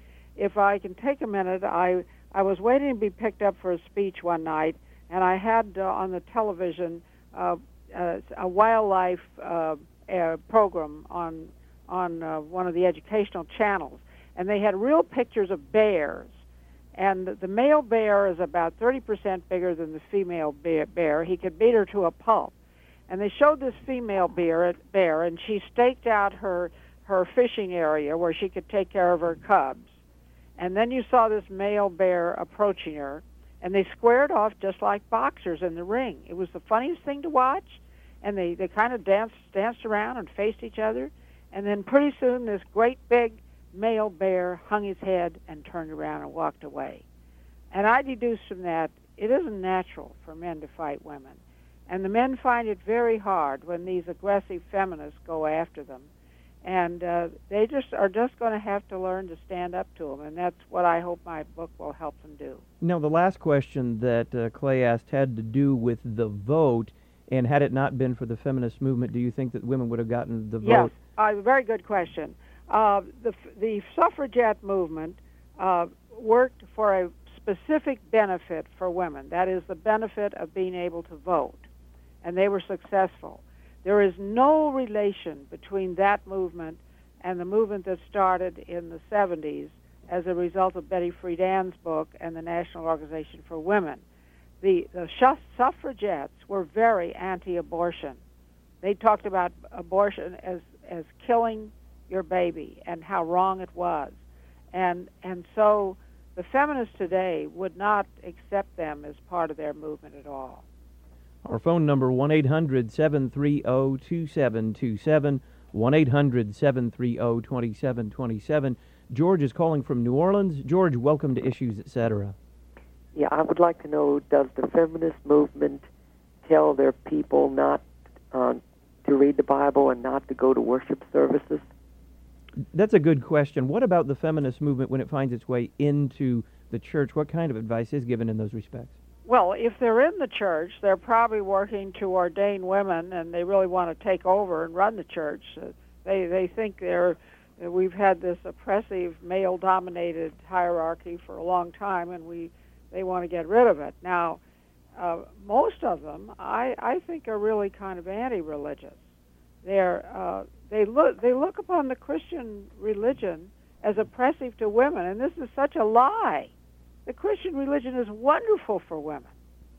Speaker 3: If I can take a minute, I I was waiting to be picked up for a speech one night, and I had uh, on the television uh, uh, a wildlife uh, uh, program on on uh, one of the educational channels, and they had real pictures of bears. And the male bear is about thirty percent bigger than the female bear. He could beat her to a pulp. And they showed this female bear, bear, and she staked out her, her fishing area where she could take care of her cubs. And then you saw this male bear approaching her, and they squared off just like boxers in the ring. It was the funniest thing to watch, and they, they kind of danced, danced around and faced each other. And then pretty soon this great big male bear hung his head and turned around and walked away. And I deduced from that it isn't natural for men to fight women. And the men find it very hard when these aggressive feminists go after them. And uh, they just are just going to have to learn to stand up to them. And that's what I hope my book will help them do.
Speaker 2: Now, the last question that uh, Clay asked had to do with the vote. And had it not been for the feminist movement, do you think that women would have gotten the vote?
Speaker 3: Yes, uh, very good question. Uh, the, the suffragette movement uh, worked for a specific benefit for women. That is the benefit of being able to vote. And they were successful. There is no relation between that movement and the movement that started in the seventies as a result of Betty Friedan's book and the National Organization for Women. The, the suffragettes were very anti-abortion. They talked about abortion as, as killing your baby and how wrong it was. And, and so the feminists today would not accept them as part of their movement at all.
Speaker 2: Our phone number, one eight hundred seven three zero two seven two seven, one eight hundred seven three zero two seven two seven. George is calling from New Orleans. George, welcome to Issues, et cetera.
Speaker 10: Yeah, I would like to know, does the feminist movement tell their people not uh, to read the Bible and not to go to worship services?
Speaker 2: That's a good question. What about the feminist movement when it finds its way into the church? What kind of advice is given in those respects?
Speaker 3: Well, if they're in the church, they're probably working to ordain women, and they really want to take over and run the church. Uh, they they think they're uh, we've had this oppressive male-dominated hierarchy for a long time, and we they want to get rid of it. Now, uh, most of them, I, I think, are really kind of anti-religious. They're uh, they look they look upon the Christian religion as oppressive to women, and this is such a lie. The Christian religion is wonderful for women.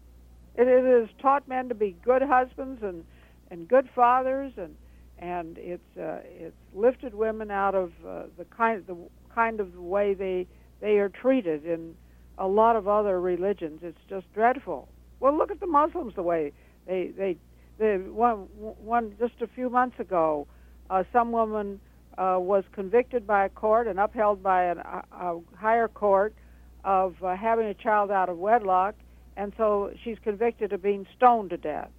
Speaker 3: It, it has taught men to be good husbands and, and good fathers, and and it's uh, it's lifted women out of uh, the kind the kind of the way they they are treated in a lot of other religions. It's just dreadful. Well, look at the Muslims, the way they they they one one just a few months ago, uh, some woman uh, was convicted by a court and upheld by an, a, a higher court of uh, having a child out of wedlock, and so she's convicted of being stoned to death.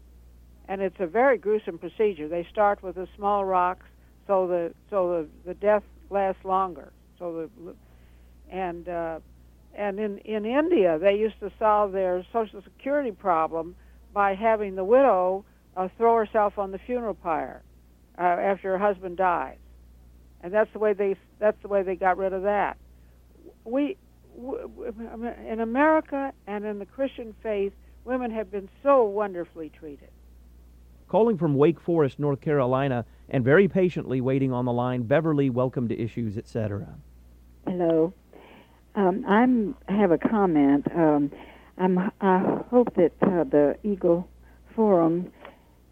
Speaker 3: And it's a very gruesome procedure. They start with the small rocks so the so the, the death lasts longer. So the and uh, and in in India they used to solve their Social Security problem by having the widow uh, throw herself on the funeral pyre uh, after her husband dies, and that's the way they that's the way they got rid of that. We. In America and in the Christian faith, women have been so wonderfully treated.
Speaker 2: Calling from Wake Forest, North Carolina, and very patiently waiting on the line, Beverly, welcome to Issues, et cetera.
Speaker 11: Hello. Um, I'm I have a comment. Um, I'm, I hope that uh, the Eagle Forum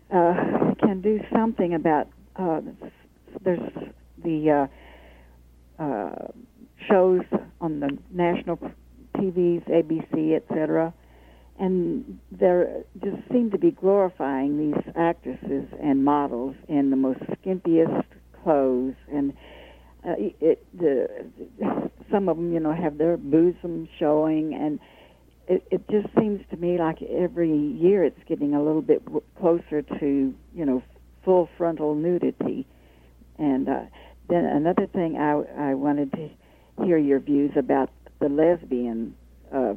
Speaker 11: uh, can do something about uh, there's the uh, uh, shows on the national T Vs, A B C, et cetera, and they just seem to be glorifying these actresses and models in the most skimpiest clothes, and uh, it, the, some of them, you know, have their bosom showing, and it, it just seems to me like every year it's getting a little bit w- closer to, you know, full frontal nudity. And uh, then another thing I, I wanted to hear your views about the lesbian uh,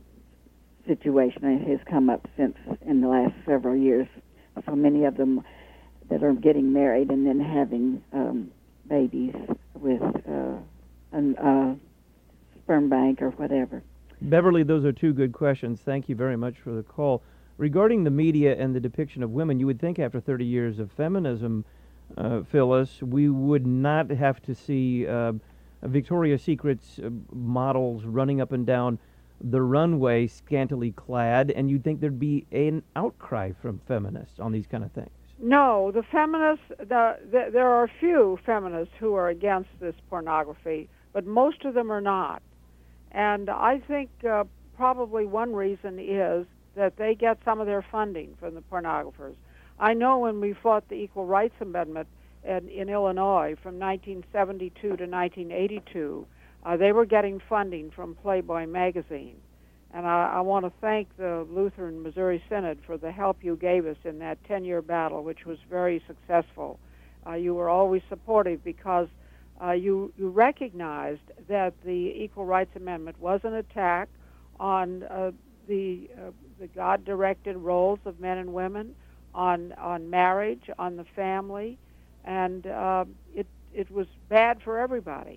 Speaker 11: situation that has come up since in the last several years. So many of them that are getting married and then having um, babies with uh, a uh, sperm bank or whatever.
Speaker 2: Beverly, those are two good questions. Thank you very much for the call. Regarding the media and the depiction of women, you would think after thirty years of feminism, uh, Phyllis, we would not have to see uh, Victoria's Secret's uh, models running up and down the runway scantily clad, and you'd think there'd be an outcry from feminists on these kind of things.
Speaker 3: No, the feminists, the, the, there are a few feminists who are against this pornography, but most of them are not. And I think uh, probably one reason is that they get some of their funding from the pornographers. I know when we fought the Equal Rights Amendment in, in Illinois from nineteen seventy-two to nineteen eighty-two, uh, they were getting funding from Playboy magazine. And I, I want to thank the Lutheran Missouri Synod for the help you gave us in that ten-year battle, which was very successful. Uh, you were always supportive because uh, you, you recognized that the Equal Rights Amendment was an attack on uh, the, uh, the God-directed roles of men and women, on, on marriage, on the family, and uh, it, it was bad for everybody.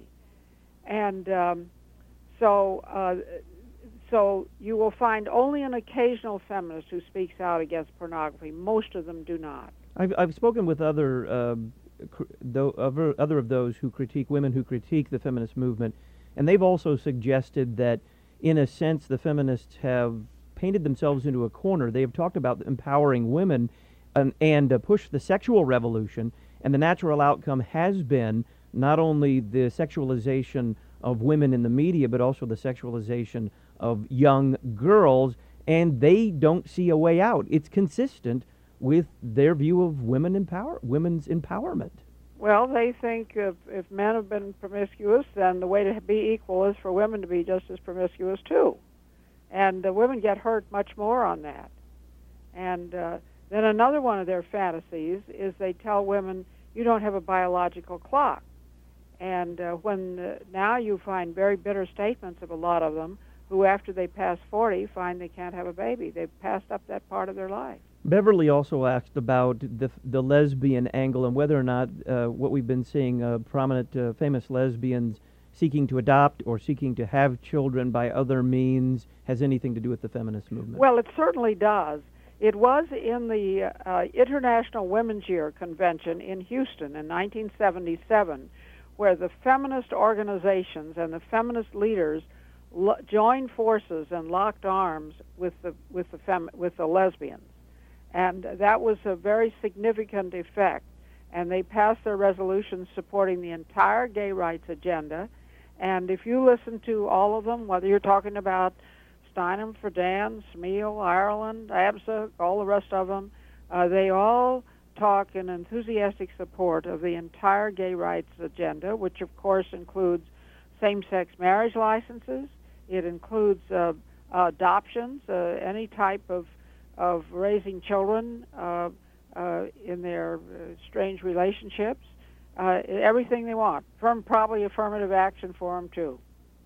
Speaker 3: And um, so... Uh, So you will find only an occasional feminist who speaks out against pornography. Most of them do not.
Speaker 2: I've, I've spoken with other, uh, cr- though, other other of those who critique women who critique the feminist movement, and they've also suggested that, in a sense, the feminists have painted themselves into a corner. They have talked about empowering women and, and uh, push the sexual revolution, and the natural outcome has been not only the sexualization of women in the media, but also the sexualization of young girls, and they don't see a way out. It's consistent with their view of women empower, women's empowerment.
Speaker 3: Well, they think if, if men have been promiscuous, then the way to be equal is for women to be just as promiscuous too. And uh, women get hurt much more on that. And uh, then another one of their fantasies is they tell women, you don't have a biological clock. And uh, when uh, now you find very bitter statements of a lot of them who, after they pass forty, find they can't have a baby. They've passed up that part of their life.
Speaker 2: Beverly also asked about the the lesbian angle and whether or not uh, what we've been seeing, uh, prominent, uh, famous lesbians seeking to adopt or seeking to have children by other means, has anything to do with the feminist movement.
Speaker 3: Well, it certainly does. It was in the uh, International Women's Year Convention in Houston in nineteen seventy-seven, where the feminist organizations and the feminist leaders lo- joined forces and locked arms with the with the fem- with the lesbians, and that was a very significant effect. And they passed their resolutions supporting the entire gay rights agenda. And if you listen to all of them, whether you're talking about Steinem, Friedan, Smeal, Ireland, ABSA, all the rest of them, uh, they all talk in enthusiastic support of the entire gay rights agenda, which of course includes same-sex marriage licenses. It includes uh, adoptions, uh, any type of of raising children uh, uh, in their uh, strange relationships, uh, everything they want. From probably affirmative action for them too.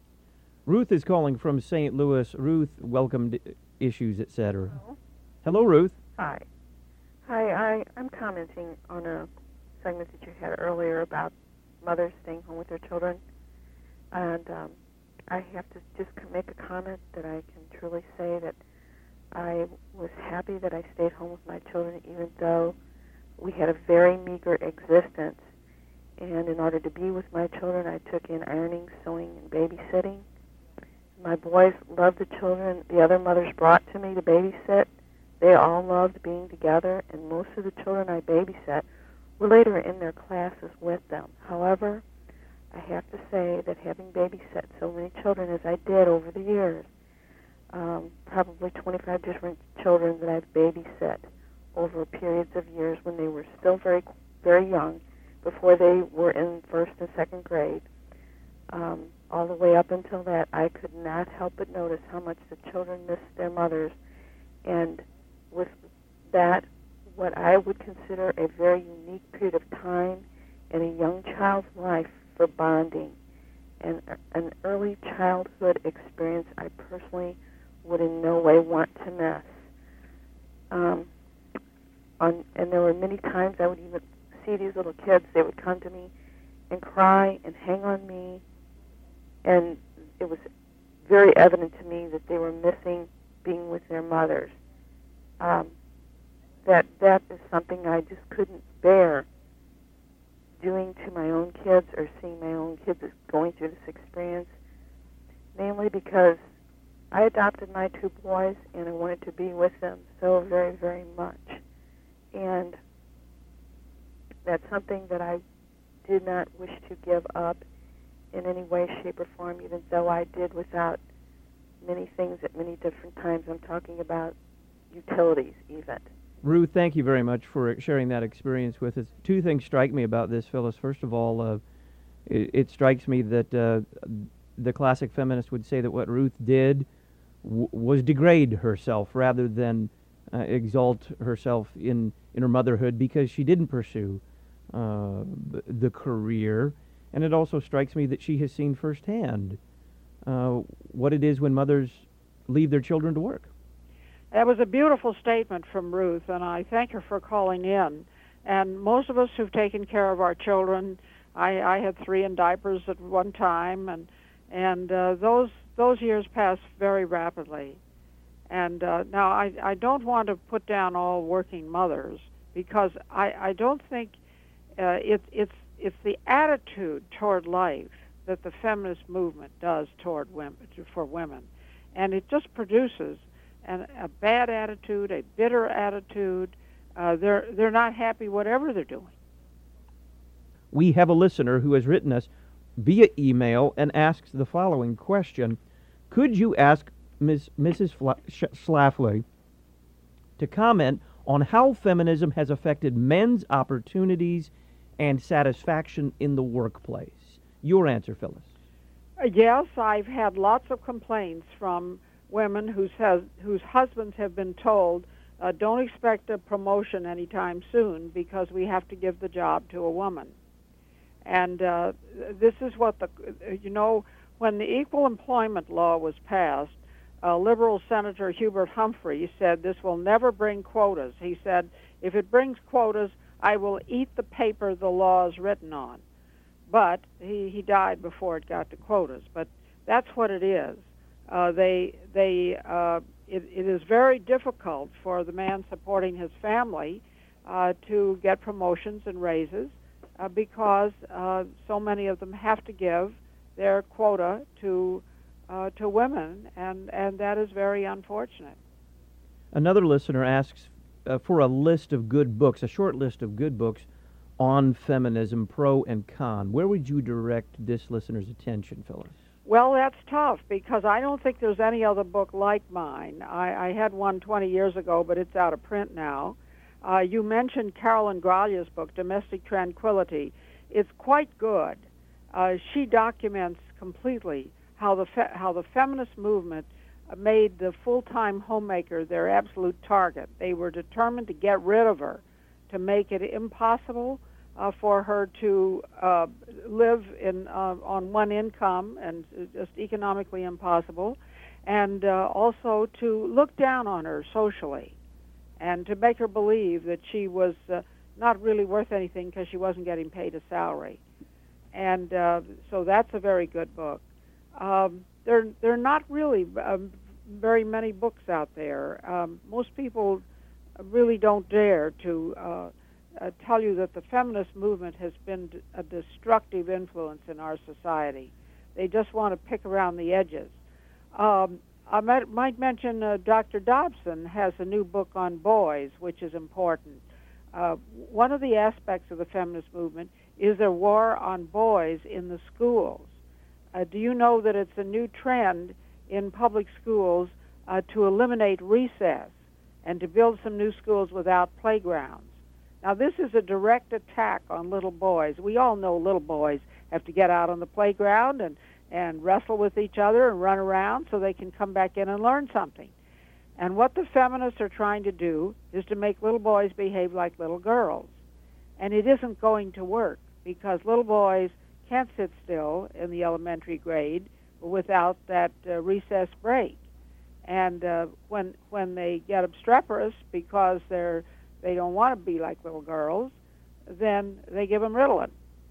Speaker 2: Ruth is calling from Saint Louis. Ruth, welcome to Issues, et cetera. Hello. Hello, Ruth.
Speaker 12: Hi. Hi, I, I'm commenting on a segment that you had earlier about mothers staying home with their children. And um, I have to just make a comment that I can truly say that I was happy that I stayed home with my children, even though we had a very meager existence. And in order to be with my children, I took in ironing, sewing, and babysitting. My boys loved the children the other mothers brought to me to babysit. They all loved being together, and most of the children I babysat were later in their classes with them. However, I have to say that having babysat so many children as I did over the years, um, probably twenty-five different children that I've babysat over periods of years when they were still very, very young, before they were in first and second grade, um, all the way up until that, I could not help but notice how much the children missed their mothers. And with that, what I would consider a very unique period of time in a young child's life for bonding, and an early childhood experience I personally would in no way want to miss. Um, on, and there were many times I would even see these little kids, they would come to me and cry and hang on me, and it was very evident to me that they were missing being with their mothers. Um, that that is something I just couldn't bear doing to my own kids or seeing my own kids going through this experience, namely because I adopted my two boys and I wanted to be with them so very, very much. And that's something that I did not wish to give up in any way, shape, or form, even though I did without many things at many different times. I'm talking about utilities, even.
Speaker 2: Ruth, thank you very much for sharing that experience with us. Two things strike me about this, Phyllis. First of all, uh, it, it strikes me that uh, the classic feminist would say that what Ruth did w- was degrade herself rather than uh, exalt herself in, in her motherhood, because she didn't pursue uh, the career. And it also strikes me that she has seen firsthand uh, what it is when mothers leave their children to work.
Speaker 3: That was a beautiful statement from Ruth, and I thank her for calling in. And most of us who've taken care of our children, I, I had three in diapers at one time, and and uh, those those years pass very rapidly. And uh, now I, I don't want to put down all working mothers, because I, I don't think uh, it, it's it's the attitude toward life that the feminist movement does toward women, for women, and it just produces And a bad attitude, a bitter attitude. Uh, they're they're not happy whatever they're doing.
Speaker 2: We have a listener who has written us via email and asks the following question: could you ask Miz Missus Fla- Schlafly to comment on how feminism has affected men's opportunities and satisfaction in the workplace? Your answer, Phyllis.
Speaker 3: Uh, yes, I've had lots of complaints from women whose has, whose husbands have been told, uh, don't expect a promotion anytime soon because we have to give the job to a woman. And uh, this is what the, you know, when the Equal Employment Law was passed, uh, Liberal Senator Hubert Humphrey said this will never bring quotas. He said, if it brings quotas, I will eat the paper the law is written on. But he, he died before it got to quotas. But that's what it is. Uh, they, they, uh, it, it is very difficult for the man supporting his family uh, to get promotions and raises uh, because uh, so many of them have to give their quota to uh, to women, and, and that is very unfortunate.
Speaker 2: Another listener asks uh, for a list of good books, a short list of good books on feminism, pro and con. Where would you direct this listener's attention, Phyllis?
Speaker 3: Well, that's tough because I don't think there's any other book like mine. I, I had one twenty years ago, but it's out of print now. Uh, you mentioned Carolyn Gralia's book, Domestic Tranquility. It's quite good. Uh, she documents completely how the fe- how the feminist movement made the full-time homemaker their absolute target. They were determined to get rid of her, to make it impossible Uh, for her to uh, live in uh, on one income, and just economically impossible, and uh, also to look down on her socially, and to make her believe that she was uh, not really worth anything because she wasn't getting paid a salary. And uh, so that's a very good book. Um, there, there are not really um, very many books out there. Um, most people really don't dare to uh, Uh, tell you that the feminist movement has been d- a destructive influence in our society. They just want to pick around the edges. Um, I might, might mention uh, Doctor Dobson has a new book on boys, which is important. Uh, one of the aspects of the feminist movement is a war on boys in the schools. Uh, do you know that it's a new trend in public schools uh, to eliminate recess and to build some new schools without playgrounds? Now, this is a direct attack on little boys. We all know little boys have to get out on the playground and, and wrestle with each other and run around so they can come back in and learn something. And what the feminists are trying to do is to make little boys behave like little girls. And it isn't going to work because little boys can't sit still in the elementary grade without that uh, recess break. And uh, when when they get obstreperous because they're they don't want to be like little girls, then they give them Ritalin.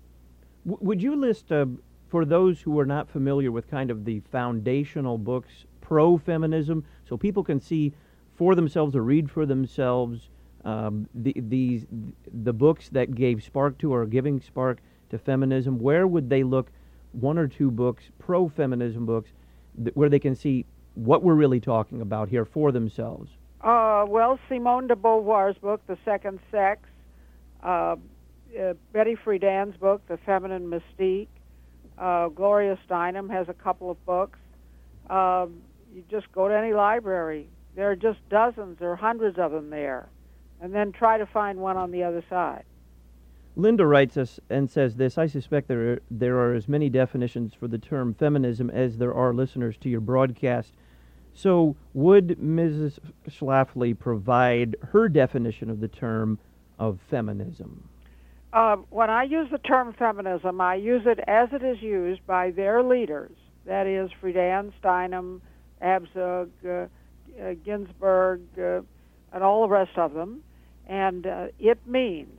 Speaker 2: W- would you list, uh, for those who are not familiar with kind of the foundational books pro-feminism, so people can see for themselves or read for themselves um, the, these the books that gave spark to or are giving spark to feminism, where would they look, one or two books, pro-feminism books, th- where they can see what we're really talking about here for themselves?
Speaker 3: Uh, well, Simone de Beauvoir's book, The Second Sex, uh, uh, Betty Friedan's book, The Feminine Mystique, uh, Gloria Steinem has a couple of books. Uh, you just go to any library. There are just dozens or hundreds of them there, and then try to find one on the other side.
Speaker 2: Linda writes us and says this: I suspect there are, there are as many definitions for the term feminism as there are listeners to your broadcast. So would Missus Schlafly provide her definition of the term of feminism?
Speaker 3: Uh, when I use the term feminism, I use it as it is used by their leaders, that is Friedan, Steinem, Abzug, uh, uh, Ginsburg, uh, and all the rest of them. And uh, it means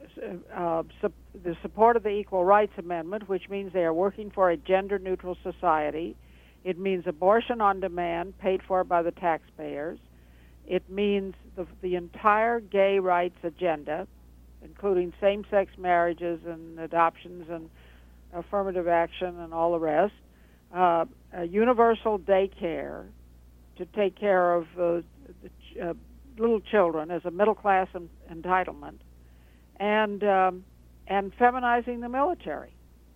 Speaker 3: uh, su- the support of the Equal Rights Amendment, which means they are working for a gender-neutral society. It means abortion on demand, paid for by the taxpayers. It means the, the entire gay rights agenda, including same-sex marriages and adoptions and affirmative action and all the rest. Uh, a universal daycare to take care of uh, the ch- uh, little children as a middle-class en- entitlement, and um, and feminizing the military.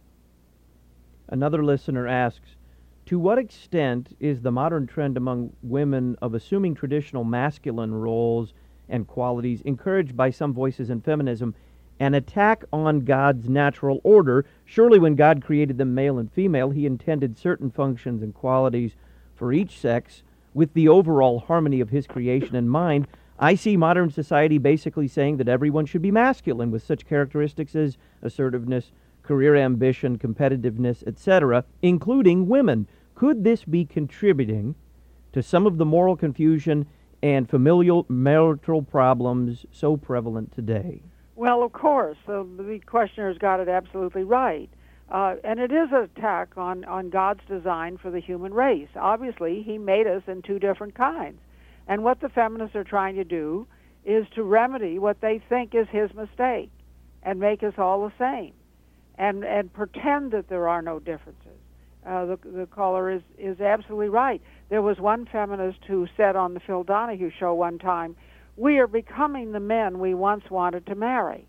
Speaker 2: Another listener asks, to what extent is the modern trend among women of assuming traditional masculine roles and qualities encouraged by some voices in feminism an attack on God's natural order? Surely when God created them male and female, he intended certain functions and qualities for each sex with the overall harmony of his creation in mind. I see modern society basically saying that everyone should be masculine with such characteristics as assertiveness, career ambition, competitiveness, et cetera, including women. Could this be contributing to some of the moral confusion and familial marital problems so prevalent today?
Speaker 3: Well, of course, the, the questioner's got it absolutely right. Uh, and it is an attack on, on God's design for the human race. Obviously, he made us in two different kinds. And what the feminists are trying to do is to remedy what they think is his mistake and make us all the same and, and pretend that there are no differences. Uh, the, the caller is, is absolutely right. There was one feminist who said on the Phil Donahue show one time, we are becoming the men we once wanted to marry.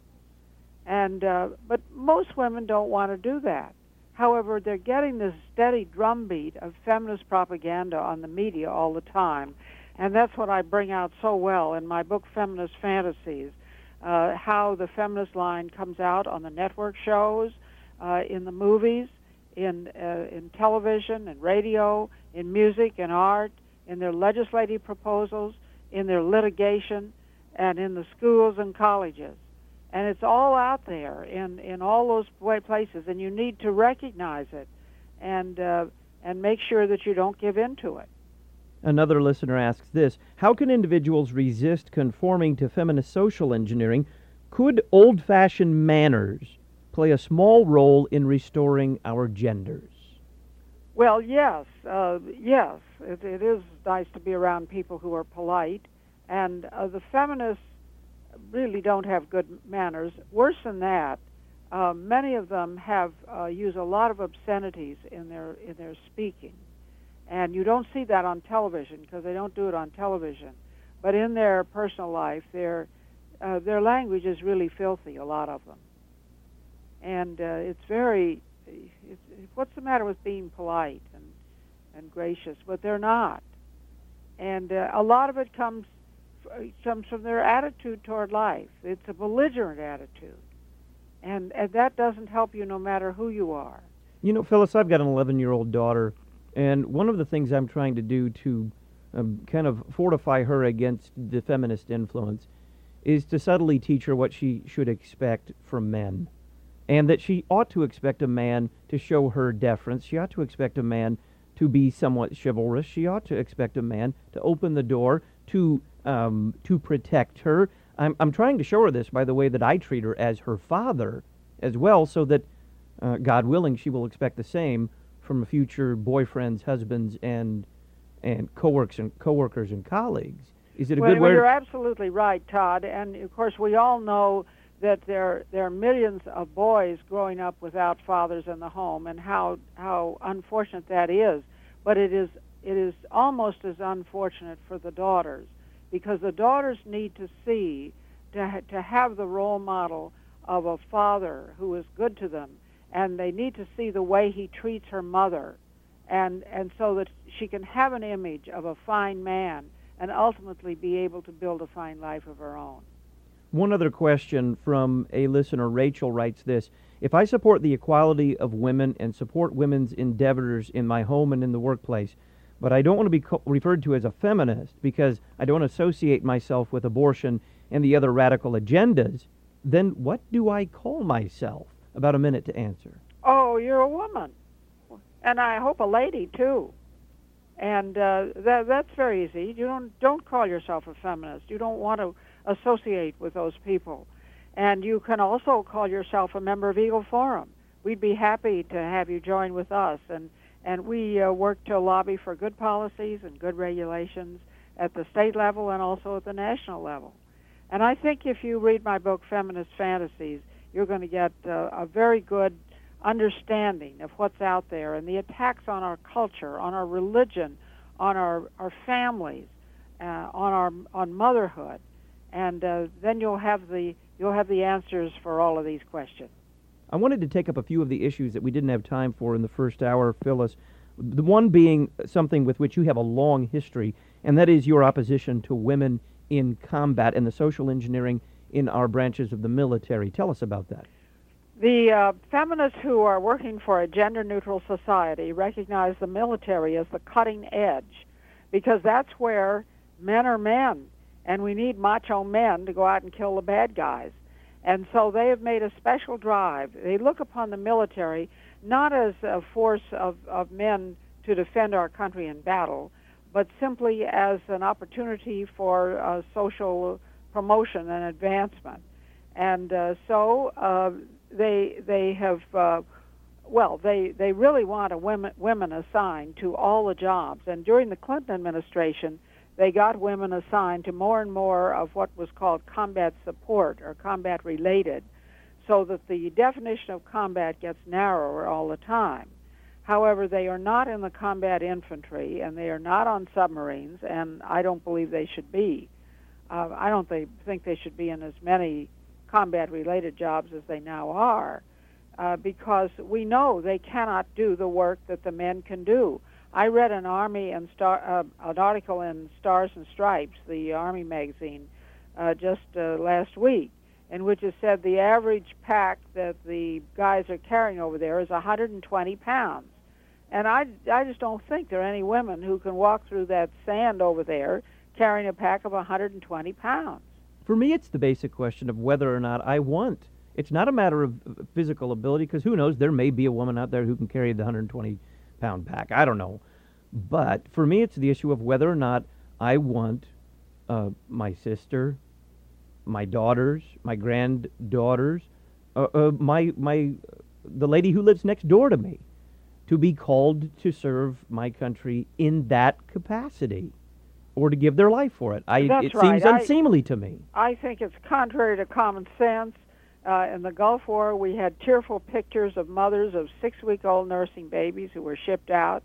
Speaker 3: And uh, but most women don't want to do that. However, they're getting this steady drumbeat of feminist propaganda on the media all the time, and that's what I bring out so well in my book, Feminist Fantasies, uh, how the feminist line comes out on the network shows, uh, in the movies, in uh, in television and radio, in music and art, in their legislative proposals, in their litigation, and in the schools and colleges. And it's all out there in, in all those places, and you need to recognize it and uh, and make sure that you don't give in to it.
Speaker 2: Another listener asks this: how can individuals resist conforming to feminist social engineering? Could old-fashioned manners play a small role in restoring our genders?
Speaker 3: Well, yes, uh, yes. It, it is nice to be around people who are polite, and uh, the feminists really don't have good manners. Worse than that, uh, many of them have uh, use a lot of obscenities in their in their speaking, and you don't see that on television because they don't do it on television. But in their personal life, their uh, their language is really filthy. A lot of them, And uh, it's very, it's, what's the matter with being polite and, and gracious? But they're not. And uh, a lot of it comes, comes from their attitude toward life. It's a belligerent attitude. And, and that doesn't help you no matter who you are.
Speaker 2: You know, Phyllis, I've got an eleven-year-old daughter, and one of the things I'm trying to do to um, kind of fortify her against the feminist influence is to subtly teach her what she should expect from men, and that she ought to expect a man to show her deference. She ought to expect a man to be somewhat chivalrous. She ought to expect a man to open the door, to um, to protect her. I'm, I'm trying to show her this by the way that I treat her as her father as well, so that, uh, God willing, she will expect the same from future boyfriends, husbands, and and coworkers and coworkers and colleagues. Is it a
Speaker 3: well,
Speaker 2: good
Speaker 3: well,
Speaker 2: way?
Speaker 3: You're absolutely right, Todd. And of course, we all know that there there are millions of boys growing up without fathers in the home, and how how unfortunate that is. But it is it is almost as unfortunate for the daughters, because the daughters need to see to ha- to have the role model of a father who is good to them, and they need to see the way he treats her mother, and and so that she can have an image of a fine man and ultimately be able to build a fine life of her own.
Speaker 2: One other question from a listener, Rachel, writes this: if I support the equality of women and support women's endeavors in my home and in the workplace, but I don't want to be co- referred to as a feminist because I don't associate myself with abortion and the other radical agendas, then what do I call myself? About a minute to answer.
Speaker 3: Oh, you're a woman. And I hope a lady, too. And uh, that, that's very easy. You don't don't call yourself a feminist. You don't want to associate with those people. And you can also call yourself a member of Eagle Forum. We'd be happy to have you join with us. And, and we uh, work to lobby for good policies and good regulations at the state level and also at the national level. And I think if you read my book, Feminist Fantasies, you're going to get uh, a very good understanding of what's out there and the attacks on our culture, on our religion, on our, our families, uh, on our on motherhood, and uh, then you'll have the you'll have the answers for all of these questions.
Speaker 2: I wanted to take up a few of the issues that we didn't have time for in the first hour, Phyllis. The one being something with which you have a long history, and that is your opposition to women in combat and the social engineering in our branches of the military. Tell us about that.
Speaker 3: The uh, feminists who are working for a gender-neutral society recognize the military as the cutting edge, because that's where men are men, and we need macho men to go out and kill the bad guys. And so they have made a special drive. They look upon the military not as a force of, of men to defend our country in battle, but simply as an opportunity for uh, social promotion and advancement. And uh, so uh, they they have, uh, well, they, they really want a women, women assigned to all the jobs. And during the Clinton administration, they got women assigned to more and more of what was called combat support or combat related, so that the definition of combat gets narrower all the time. However, they are not in the combat infantry, and they are not on submarines, and I don't believe they should be. Uh, I don't th- think they should be in as many combat-related jobs as they now are, uh, because we know they cannot do the work that the men can do. I read an Army and Star, uh, an article in Stars and Stripes, the Army magazine, uh, just uh, last week, in which it said the average pack that the guys are carrying over there is one hundred twenty pounds. And I, I just don't think there are any women who can walk through that sand over there carrying a pack of one hundred twenty pounds.
Speaker 2: For me, it's the basic question of whether or not I want. It's not a matter of physical ability, because who knows, there may be a woman out there who can carry the one hundred twenty pound pack. I don't know. But for me, it's the issue of whether or not I want uh, my sister, my daughters, my granddaughters, uh, uh, my my the lady who lives next door to me, to be called to serve my country in that capacity, or to give their life for it. I,
Speaker 3: That's
Speaker 2: it
Speaker 3: right.
Speaker 2: seems unseemly to me.
Speaker 3: I think it's contrary to common sense. Uh, in the Gulf War, we had tearful pictures of mothers of six-week-old nursing babies who were shipped out,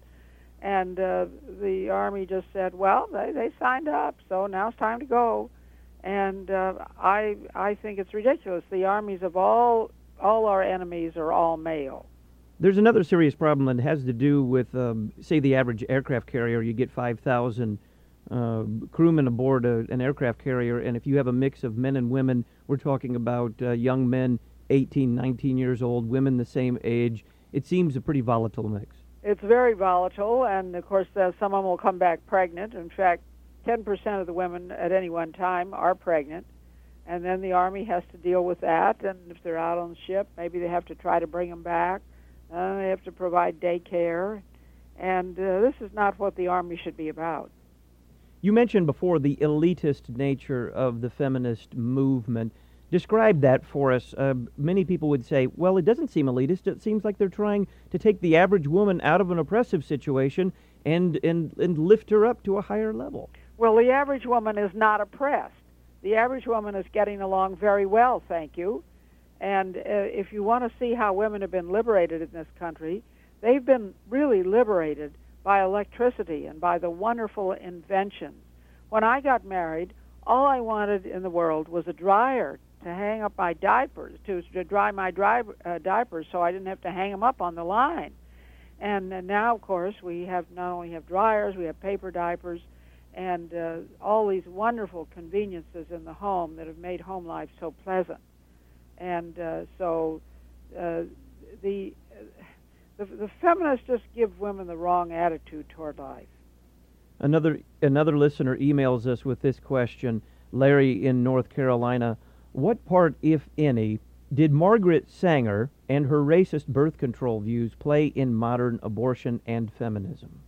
Speaker 3: and uh, the Army just said, well, they, they signed up, so now it's time to go. And uh, I I think it's ridiculous. The armies of all all our enemies are all male.
Speaker 2: There's another serious problem that has to do with, um, say, the average aircraft carrier. You get five thousand uh, crewmen aboard a, an aircraft carrier, and if you have a mix of men and women, we're talking about uh, young men, eighteen, nineteen years old, women the same age. It seems a pretty volatile mix.
Speaker 3: It's very volatile, and of course, uh, some of them will come back pregnant. In fact, ten percent of the women at any one time are pregnant, and then the Army has to deal with that, and if they're out on the ship, maybe they have to try to bring them back. Uh, they have to provide daycare, and uh, this is not what the Army should be about.
Speaker 2: You mentioned before the elitist nature of the feminist movement. Describe that for us. Uh, many people would say, well, it doesn't seem elitist. It seems like they're trying to take the average woman out of an oppressive situation and, and, and lift her up to a higher level.
Speaker 3: Well, the average woman is not oppressed. The average woman is getting along very well, thank you. And uh, if you want to see how women have been liberated in this country, they've been really liberated by electricity and by the wonderful inventions. When I got married, all I wanted in the world was a dryer to hang up my diapers, to, to dry my dry, uh, diapers so I didn't have to hang them up on the line. And uh, now, of course, we have not only have dryers, we have paper diapers, and uh, all these wonderful conveniences in the home that have made home life so pleasant. And uh, so uh, the, the the feminists just give women the wrong attitude toward life.
Speaker 2: Another another listener emails us with this question. Larry in North Carolina, what part, if any, did Margaret Sanger and her racist birth control views play in modern abortion and feminism?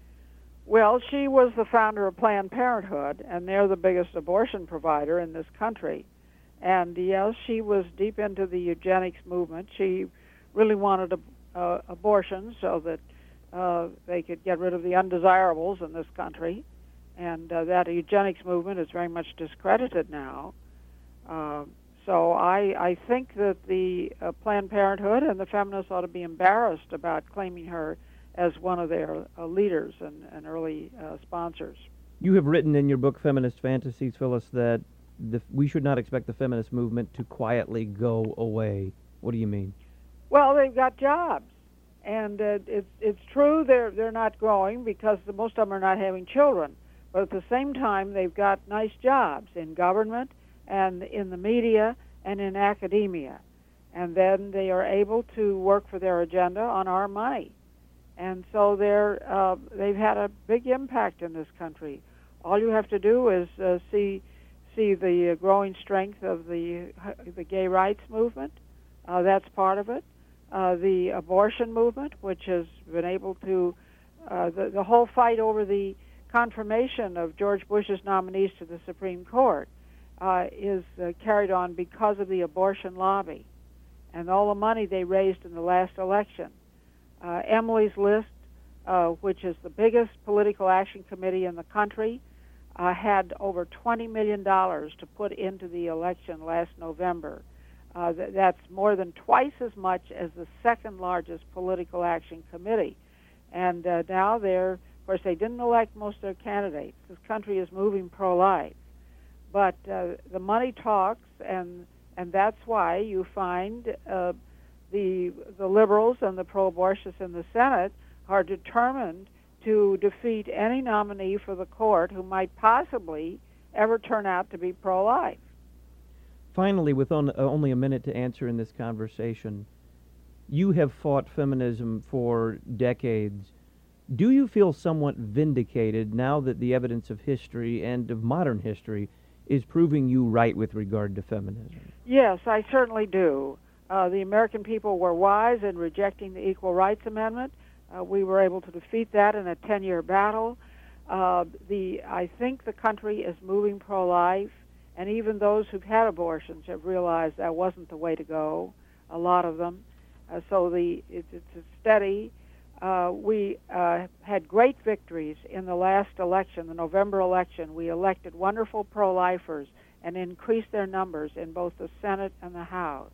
Speaker 3: Well, she was the founder of Planned Parenthood, and they're the biggest abortion provider in this country. And yes, she was deep into the eugenics movement. She really wanted a, uh, abortion so that uh, they could get rid of the undesirables in this country. And uh, that eugenics movement is very much discredited now. Uh, so I, I think that the uh, Planned Parenthood and the feminists ought to be embarrassed about claiming her as one of their uh, leaders and, and early uh, sponsors.
Speaker 2: You have written in your book, Feminist Fantasies, Phyllis, that The, we should not expect the feminist movement to quietly go away. What do you mean?
Speaker 3: Well, they've got jobs, and uh, it's it's true they're they're not growing because the, most of them are not having children. But at the same time, they've got nice jobs in government and in the media and in academia, and then they are able to work for their agenda on our money, and so they're uh, they've had a big impact in this country. All you have to do is uh, see. see the uh, growing strength of the the gay rights movement. Uh, that's part of it. Uh, the abortion movement, which has been able to, uh, the, the whole fight over the confirmation of George Bush's nominees to the Supreme Court uh, is uh, carried on because of the abortion lobby and all the money they raised in the last election. Uh, Emily's List, uh, which is the biggest political action committee in the country, Uh, had over twenty million dollars to put into the election last November. Uh, th- that's more than twice as much as the second largest political action committee. And uh, now they're, of course, they didn't elect most of their candidates. This country is moving pro-life. But uh, the money talks, and and that's why you find uh, the the liberals and the pro-abortionists in the Senate are determined to defeat any nominee for the court who might possibly ever turn out to be pro-life.
Speaker 2: Finally, with on, uh, only a minute to answer in this conversation, you have fought feminism for decades. Do you feel somewhat vindicated now that the evidence of history and of modern history is proving you right with regard to feminism?
Speaker 3: Yes, I certainly do. Uh, the American people were wise in rejecting the Equal Rights Amendment. Uh, we were able to defeat that in a ten-year battle. Uh, the I think the country is moving pro-life, and even those who've had abortions have realized that wasn't the way to go, a lot of them. Uh, so the it, it's a steady. Uh, we uh, had great victories in the last election, the November election. We elected wonderful pro-lifers and increased their numbers in both the Senate and the House.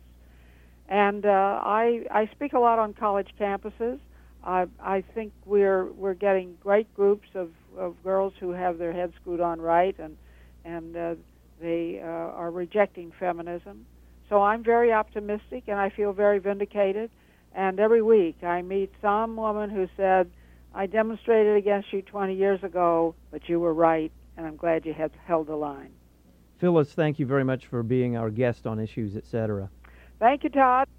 Speaker 3: And uh, I, I speak a lot on college campuses. I, I think we're we're getting great groups of, of girls who have their heads screwed on right, and and uh, they uh, are rejecting feminism. So I'm very optimistic, and I feel very vindicated. And every week I meet some woman who said, I demonstrated against you twenty years ago, but you were right, and I'm glad you had held the line.
Speaker 2: Phyllis, thank you very much for being our guest on Issues, et cetera.
Speaker 3: Thank you, Todd.